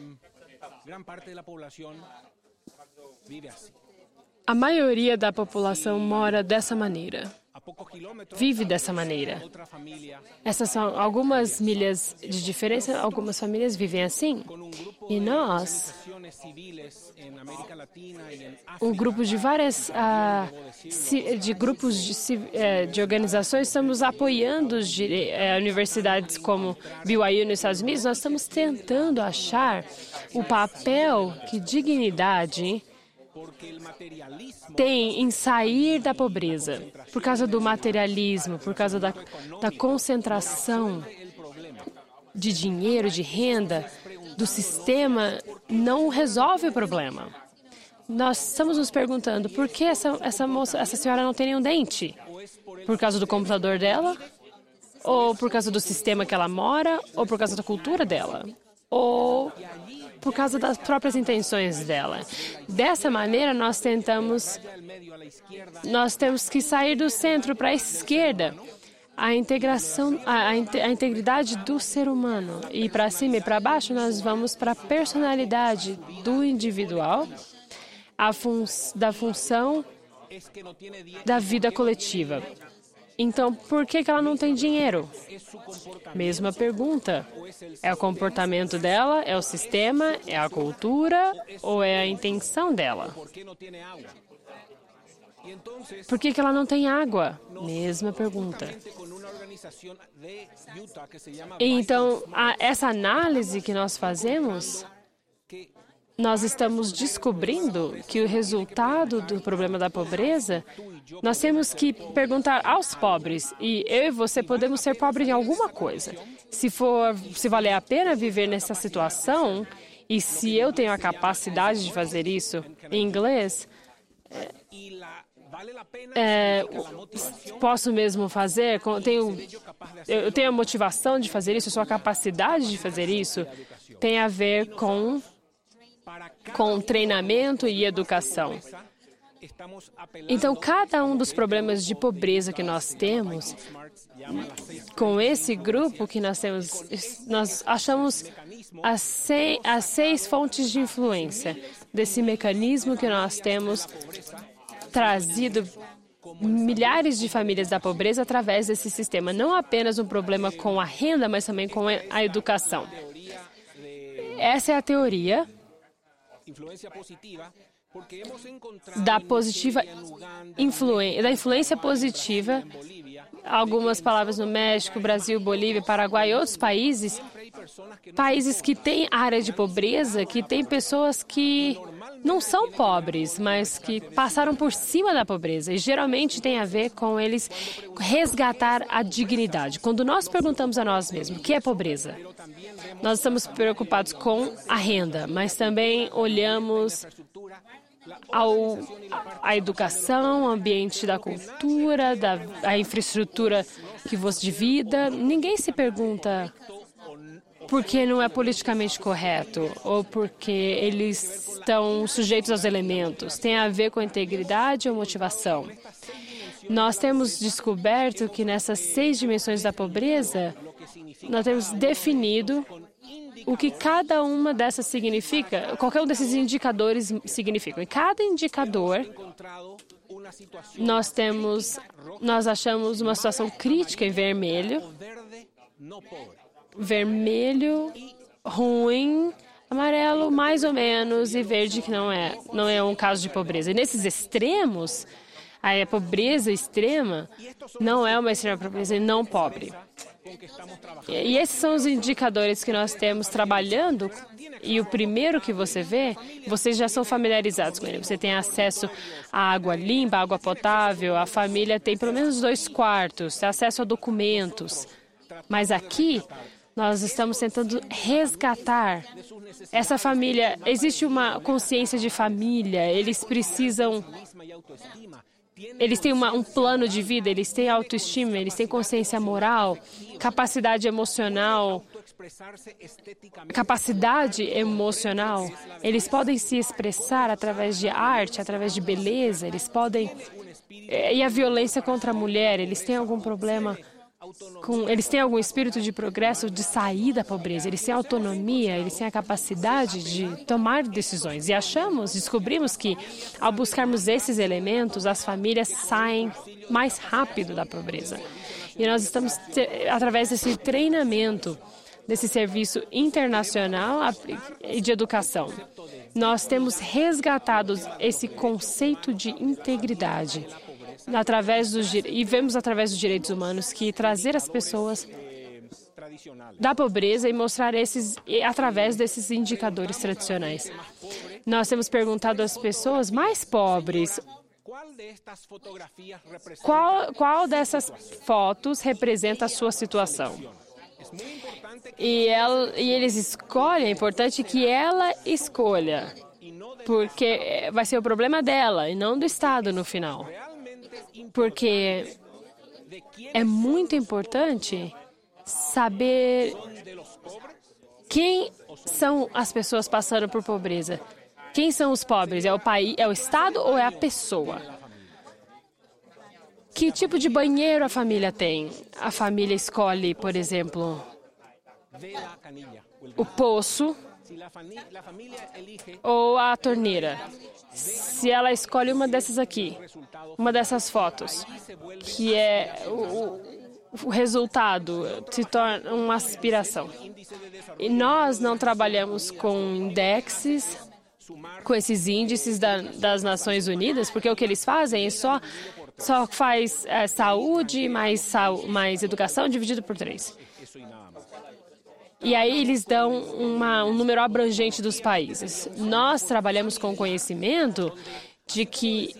a maioria da população mora dessa maneira. Vive dessa maneira. Essas são algumas milhas de diferença, algumas famílias vivem assim. E nós, um grupo de várias de organizações, estamos apoiando universidades como BYU nos Estados Unidos. Nós estamos tentando achar o papel que dignidade tem em sair da pobreza, por causa do materialismo, por causa da concentração de dinheiro, de renda, do sistema, não resolve o problema. Nós estamos nos perguntando por que essa senhora não tem nenhum dente? Por causa do computador dela? Ou por causa do sistema que ela mora? Ou por causa da cultura dela? Ou por causa das próprias intenções dela. Dessa maneira, nós temos que sair do centro para a esquerda. A integridade do ser humano. E para cima e para baixo, nós vamos para a personalidade do individual, da função da vida coletiva. Então, por que ela não tem dinheiro? Mesma pergunta. É o comportamento dela? É o sistema? É a cultura? Ou é a intenção dela? Por que ela não tem água? Mesma pergunta. Então, essa análise que nós fazemos, nós estamos descobrindo que o resultado do problema da pobreza, nós temos que perguntar aos pobres, e eu e você podemos ser pobres em alguma coisa. Se valer a pena viver nessa situação, e se eu tenho a capacidade de fazer isso, em inglês, posso mesmo fazer, eu tenho a motivação de fazer isso, a sua capacidade de fazer isso, tem a ver com treinamento e educação. Então, cada um dos problemas de pobreza que nós temos, com esse grupo que nós temos, nós achamos as 6 fontes de influência desse mecanismo que nós temos trazido milhares de famílias da pobreza através desse sistema. Não apenas um problema com a renda, mas também com a educação. Essa é a teoria da influência positiva. Algumas palavras no México, Brasil, Bolívia, Paraguai e outros países que têm área de pobreza, que têm pessoas que não são pobres, mas que passaram por cima da pobreza. E geralmente tem a ver com eles resgatar a dignidade. Quando nós perguntamos a nós mesmos o que é pobreza, nós estamos preocupados com a renda, mas também olhamos a educação, o ambiente da cultura, a infraestrutura de vida. Ninguém se pergunta porque não é politicamente correto ou porque eles estão sujeitos aos elementos. Tem a ver com a integridade ou motivação. Nós temos descoberto que nessas 6 dimensões da pobreza, nós temos definido o que cada uma dessas significa, qualquer um desses indicadores significa. E cada indicador, nós achamos uma situação crítica em vermelho, ruim, amarelo, mais ou menos, e verde, que não é um caso de pobreza. E nesses extremos, A pobreza extrema não é uma extrema pobreza e não pobre. E esses são os indicadores que nós temos trabalhando. E o primeiro que você vê, vocês já são familiarizados com ele. Você tem acesso à água limpa, água potável, a família tem pelo menos 2 quartos, tem acesso a documentos. Mas aqui, nós estamos tentando resgatar essa família. Existe uma consciência de família, eles precisam... Eles têm um plano de vida, eles têm autoestima, eles têm consciência moral, capacidade emocional. Eles podem se expressar através de arte, através de beleza, eles podem... E a violência contra a mulher, eles têm algum problema... Eles têm algum espírito de progresso, de sair da pobreza, eles têm autonomia, eles têm a capacidade de tomar decisões. E descobrimos que, ao buscarmos esses elementos, as famílias saem mais rápido da pobreza. E nós estamos, através desse treinamento, desse serviço internacional de educação, nós temos resgatado esse conceito de integridade. E vemos através dos direitos humanos que trazer as pessoas da pobreza e mostrar através desses indicadores tradicionais. Nós temos perguntado às pessoas mais pobres qual dessas fotos representa a sua situação. E eles escolhem, é importante que ela escolha, porque vai ser o problema dela e não do Estado no final. Porque é muito importante saber quem são as pessoas passando por pobreza. Quem são os pobres? É o país, é o Estado ou é a pessoa? Que tipo de banheiro a família tem? A família escolhe, por exemplo, o poço ou a torneira. Se ela escolhe uma dessas aqui, uma dessas fotos, que é o resultado, se torna uma aspiração. E nós não trabalhamos com indexes, com esses índices das Nações Unidas, porque o que eles fazem é só faz saúde mais educação dividido por 3. E aí eles dão um número abrangente dos países. Nós trabalhamos com o conhecimento de que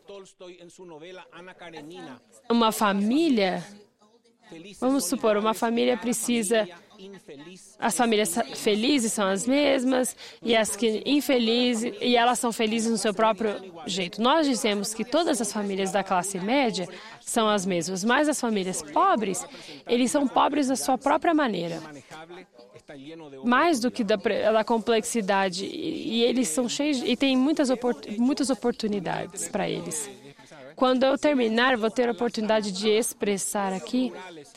uma família, vamos supor, uma família precisa... As famílias felizes são as mesmas e as que infelizes, e elas são felizes no seu próprio jeito. Nós dizemos que todas as famílias da classe média são as mesmas, mas as famílias pobres, eles são pobres da sua própria maneira. Mais do que da complexidade, e eles são cheios, e tem muitas oportunidades para eles. Quando eu terminar, vou ter a oportunidade de expressar aqui.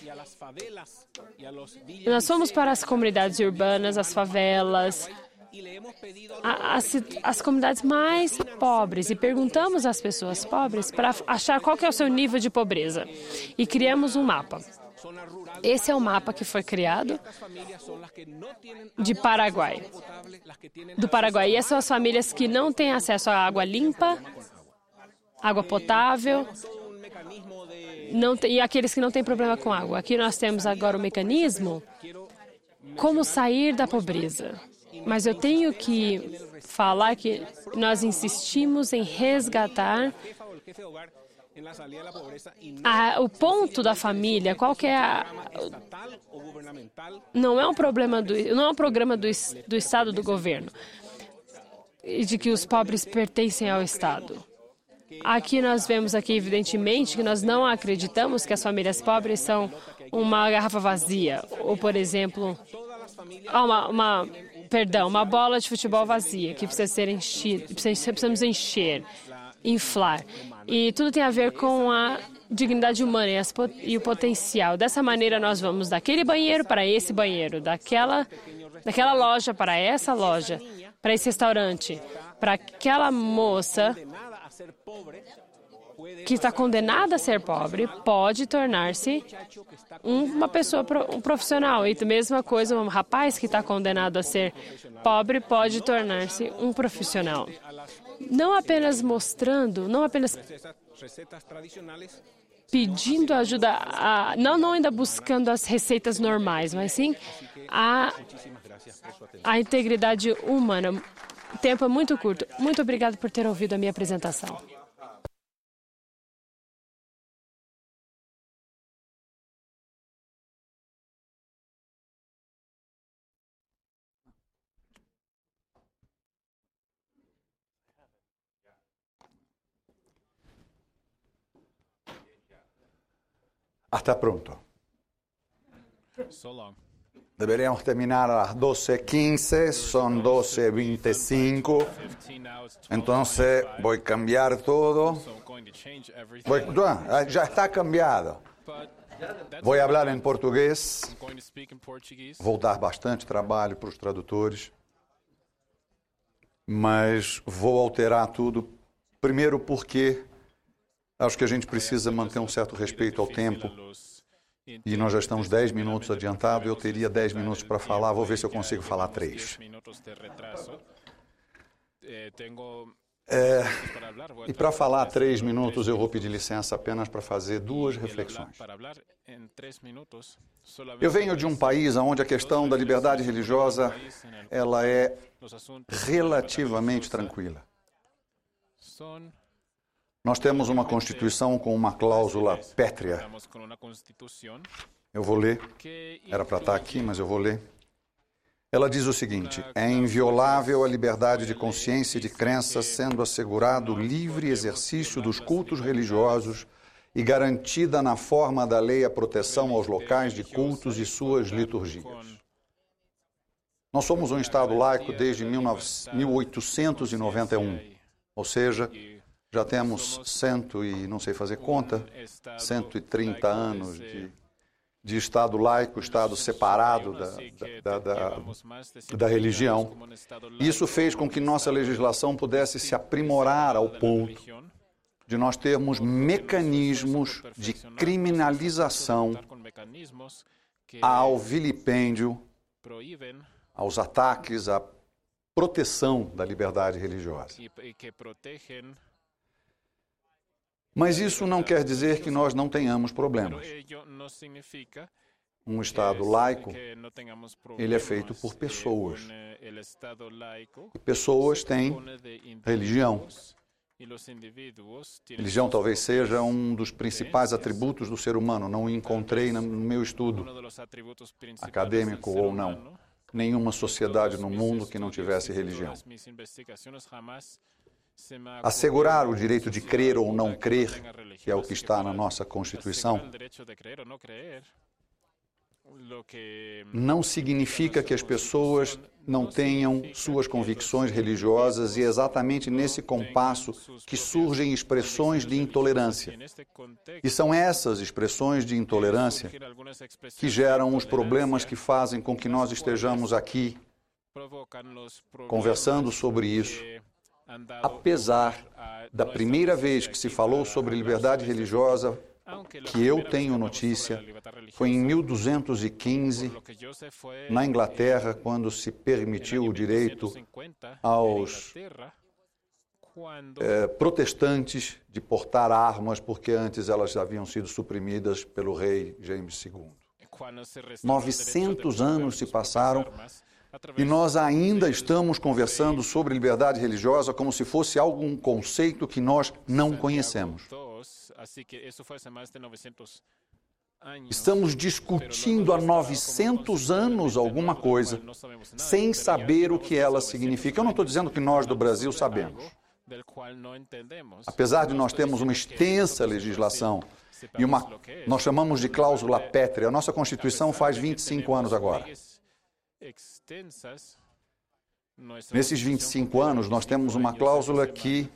Nós fomos para as comunidades urbanas, as favelas, as comunidades mais pobres e perguntamos às pessoas pobres para achar qual que é o seu nível de pobreza. E criamos um mapa. Esse é o mapa que foi criado do Paraguai. E essas são as famílias que não têm acesso à água limpa, água potável, e aqueles que não têm problema com água. Aqui nós temos agora o mecanismo como sair da pobreza. Mas eu tenho que falar que nós insistimos em resgatar o ponto da família. Qual que é não é um programa do Estado, do governo, e de que os pobres pertencem ao Estado. Aqui nós vemos evidentemente, que nós não acreditamos que as famílias pobres são uma garrafa vazia, ou, por exemplo, uma bola de futebol vazia, que precisa ser enchida, precisamos encher, inflar. E tudo tem a ver com a dignidade humana e o potencial. Dessa maneira, nós vamos daquele banheiro para esse banheiro, daquela loja para essa loja, para esse restaurante, para aquela moça que está condenada a ser pobre, pode tornar-se uma pessoa, um profissional. E a mesma coisa, um rapaz que está condenado a ser pobre pode tornar-se um profissional. não apenas mostrando, não apenas pedindo ajuda, não ainda buscando as receitas normais, mas sim a integridade humana. O tempo é muito curto. Muito obrigado por ter ouvido a minha apresentação. Está pronto. So long. Deberíamos terminar a las 12:15, son 12:25. Entonces voy a cambiar todo. Ya está cambiado. Voy a hablar em português. Vou dar bastante trabalho para os tradutores. Mas vou alterar tudo. Primeiro porque acho que a gente precisa manter um certo respeito ao tempo. E nós já estamos 10 minutos adiantados. Eu teria 10 minutos para falar. Vou ver se eu consigo falar 3. E para falar 3 minutos, eu vou pedir licença apenas para fazer 2 reflexões. Eu venho de um país onde a questão da liberdade religiosa ela é relativamente tranquila. Nós temos uma Constituição com uma cláusula pétrea. Eu vou ler. Era para estar aqui, mas eu vou ler. Ela diz o seguinte: é inviolável a liberdade de consciência e de crença, sendo assegurado o livre exercício dos cultos religiosos e garantida na forma da lei a proteção aos locais de cultos e suas liturgias. Nós somos um Estado laico desde 1891, ou seja, já temos 130 anos de Estado laico, Estado separado da religião. Isso fez com que nossa legislação pudesse se aprimorar ao ponto de nós termos mecanismos de criminalização ao vilipêndio, aos ataques, à proteção da liberdade religiosa. Mas isso não quer dizer que nós não tenhamos problemas. Um Estado laico, ele é feito por pessoas. E pessoas têm religião. Religião talvez seja um dos principais atributos do ser humano. Não o encontrei no meu estudo, acadêmico ou não. Nenhuma sociedade no mundo que não tivesse religião. Assegurar o direito de crer ou não crer, que é o que está na nossa Constituição, não significa que as pessoas não tenham suas convicções religiosas, e é exatamente nesse compasso que surgem expressões de intolerância. E são essas expressões de intolerância que geram os problemas que fazem com que nós estejamos aqui conversando sobre isso. Apesar da primeira vez que se falou sobre liberdade religiosa, que eu tenho notícia, foi em 1215, na Inglaterra, quando se permitiu o direito aos protestantes de portar armas, porque antes elas haviam sido suprimidas pelo rei James II. 900 anos se passaram e nós ainda estamos conversando sobre liberdade religiosa como se fosse algum conceito que nós não conhecemos. Estamos discutindo há 900 anos alguma coisa, sem saber o que ela significa. Eu não estou dizendo que nós do Brasil sabemos. Apesar de nós termos uma extensa legislação e nós chamamos de cláusula pétrea, a nossa Constituição faz 25 anos agora. Nesses 25 anos, nós temos uma cláusula que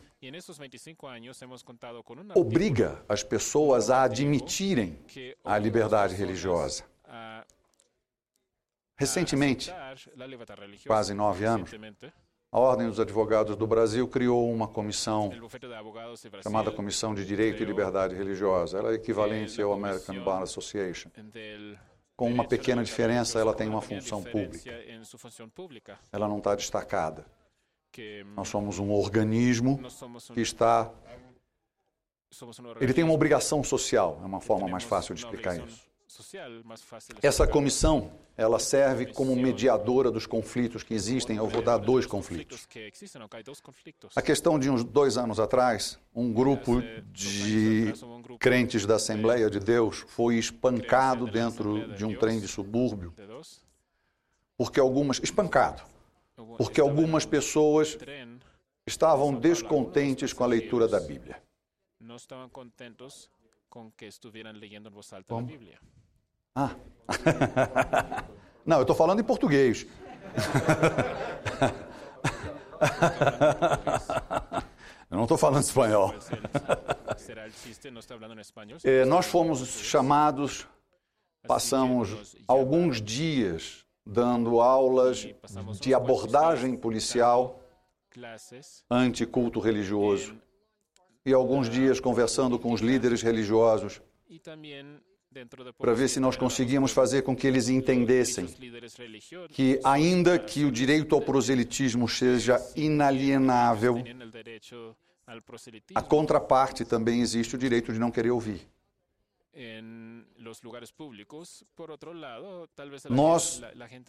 obriga as pessoas a admitirem a liberdade religiosa. Recentemente, quase 9 anos, a Ordem dos Advogados do Brasil criou uma comissão chamada Comissão de Direito e Liberdade Religiosa. Ela é equivalente ao American Bar Association. Com uma pequena diferença, ela tem uma função pública. Ela não está destacada. Nós somos um organismo que está... Ele tem uma obrigação social, é uma forma mais fácil de explicar isso. Essa comissão, ela serve como mediadora dos conflitos que existem. Eu vou dar 2 conflitos. A questão de uns 2 anos atrás, um grupo de crentes da Assembleia de Deus foi espancado dentro de um trem de subúrbio, porque algumas pessoas estavam descontentes com a leitura da Bíblia. No estaban contentos con que estuvieran leyendo en voz alta la Biblia. Ah. Não, eu estou falando em português. Eu não estou falando espanhol. Nós fomos chamados, passamos alguns dias dando aulas de abordagem policial anti-culto religioso. E alguns dias conversando com os líderes religiosos para ver se nós conseguíamos fazer com que eles entendessem que, ainda que o direito ao proselitismo seja inalienável, a contraparte também existe o direito de não querer ouvir. Nós,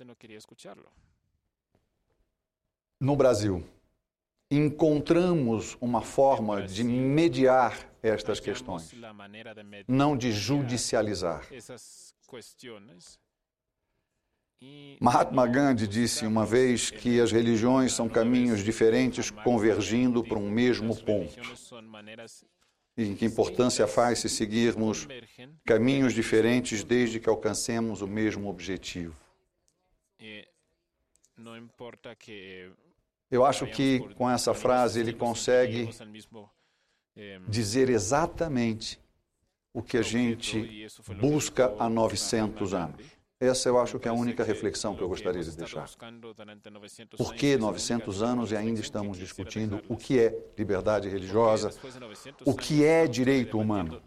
no Brasil, encontramos uma forma de mediar estas questões, não de judicializar. Mahatma Gandhi disse uma vez que as religiões são caminhos diferentes convergindo para um mesmo ponto. E que importância faz se seguirmos caminhos diferentes desde que alcancemos o mesmo objetivo. Eu acho que, com essa frase, ele consegue dizer exatamente o que a gente busca há 900 anos. Essa eu acho que é a única reflexão que eu gostaria de deixar. Por que 900 anos e ainda estamos discutindo o que é liberdade religiosa, o que é direito humano?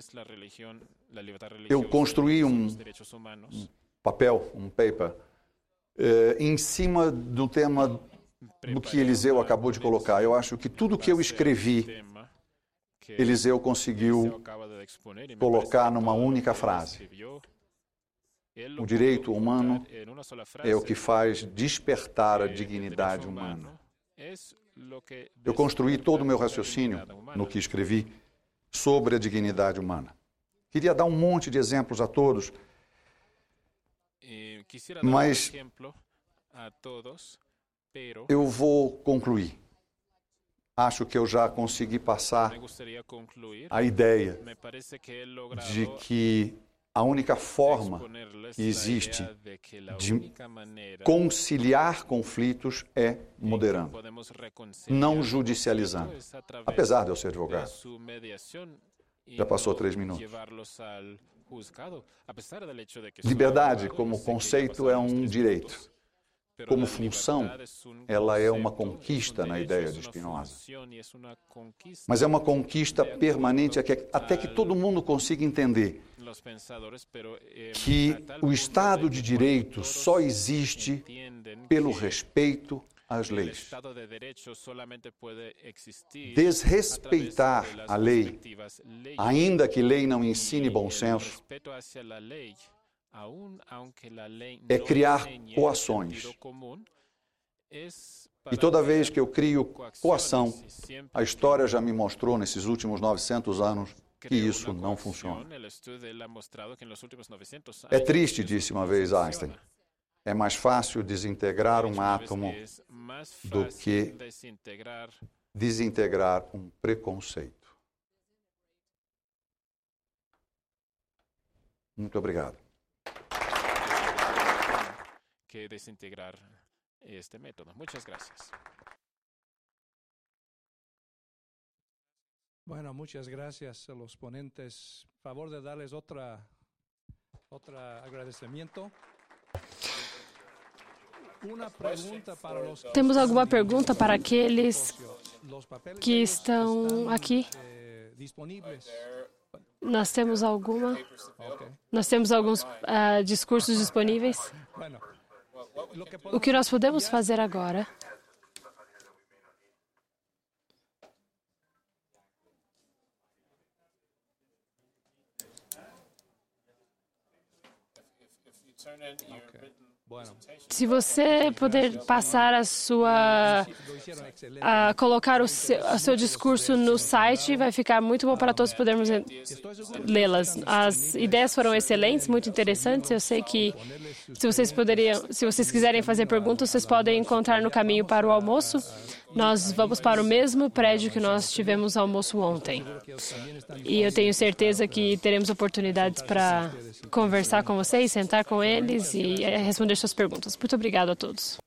Eu construí um papel, um paper, em cima do tema do que Eliseu acabou de colocar. Eu acho que tudo que eu escrevi, Eliseu conseguiu colocar numa única frase. O direito humano é o que faz despertar a dignidade humana. Eu construí todo o meu raciocínio no que escrevi sobre a dignidade humana. Queria dar um monte de exemplos a todos, mas eu vou concluir. Acho que eu já consegui passar a ideia de que a única forma que existe de conciliar conflitos é moderando, não judicializando. Apesar de eu ser advogado. Já passou 3 minutos. Liberdade, como conceito, é um direito. Como função, ela é uma conquista na ideia de Spinoza. Mas é uma conquista permanente até que todo mundo consiga entender que o Estado de Direito só existe pelo respeito às leis. Desrespeitar a lei, ainda que lei não ensine bom senso, é criar coações. E toda vez que eu crio coação, a história já me mostrou nesses últimos 900 anos que isso não funciona. É triste, disse uma vez Einstein. É mais fácil desintegrar um átomo do que desintegrar um preconceito. Muito obrigado. Que desintegrar este método. Muchas gracias. Bueno, muchas gracias a los ponentes. Favor de darles otro agradecimiento. Una pregunta para los que Temos alguma pergunta para aqueles que estão aqui? Disponíveis. Nós temos alguma? Okay. Nós temos alguns discursos disponíveis. Bueno, O que nós podemos fazer agora Se você puder passar colocar o seu discurso no site, vai ficar muito bom para todos podermos lê-las. As ideias foram excelentes, muito interessantes. Eu sei que se vocês quiserem fazer perguntas, vocês podem encontrar no caminho para o almoço. Nós vamos para o mesmo prédio que nós tivemos almoço ontem. E eu tenho certeza que teremos oportunidades para conversar com vocês, sentar com eles e responder suas perguntas. Muito obrigado a todos.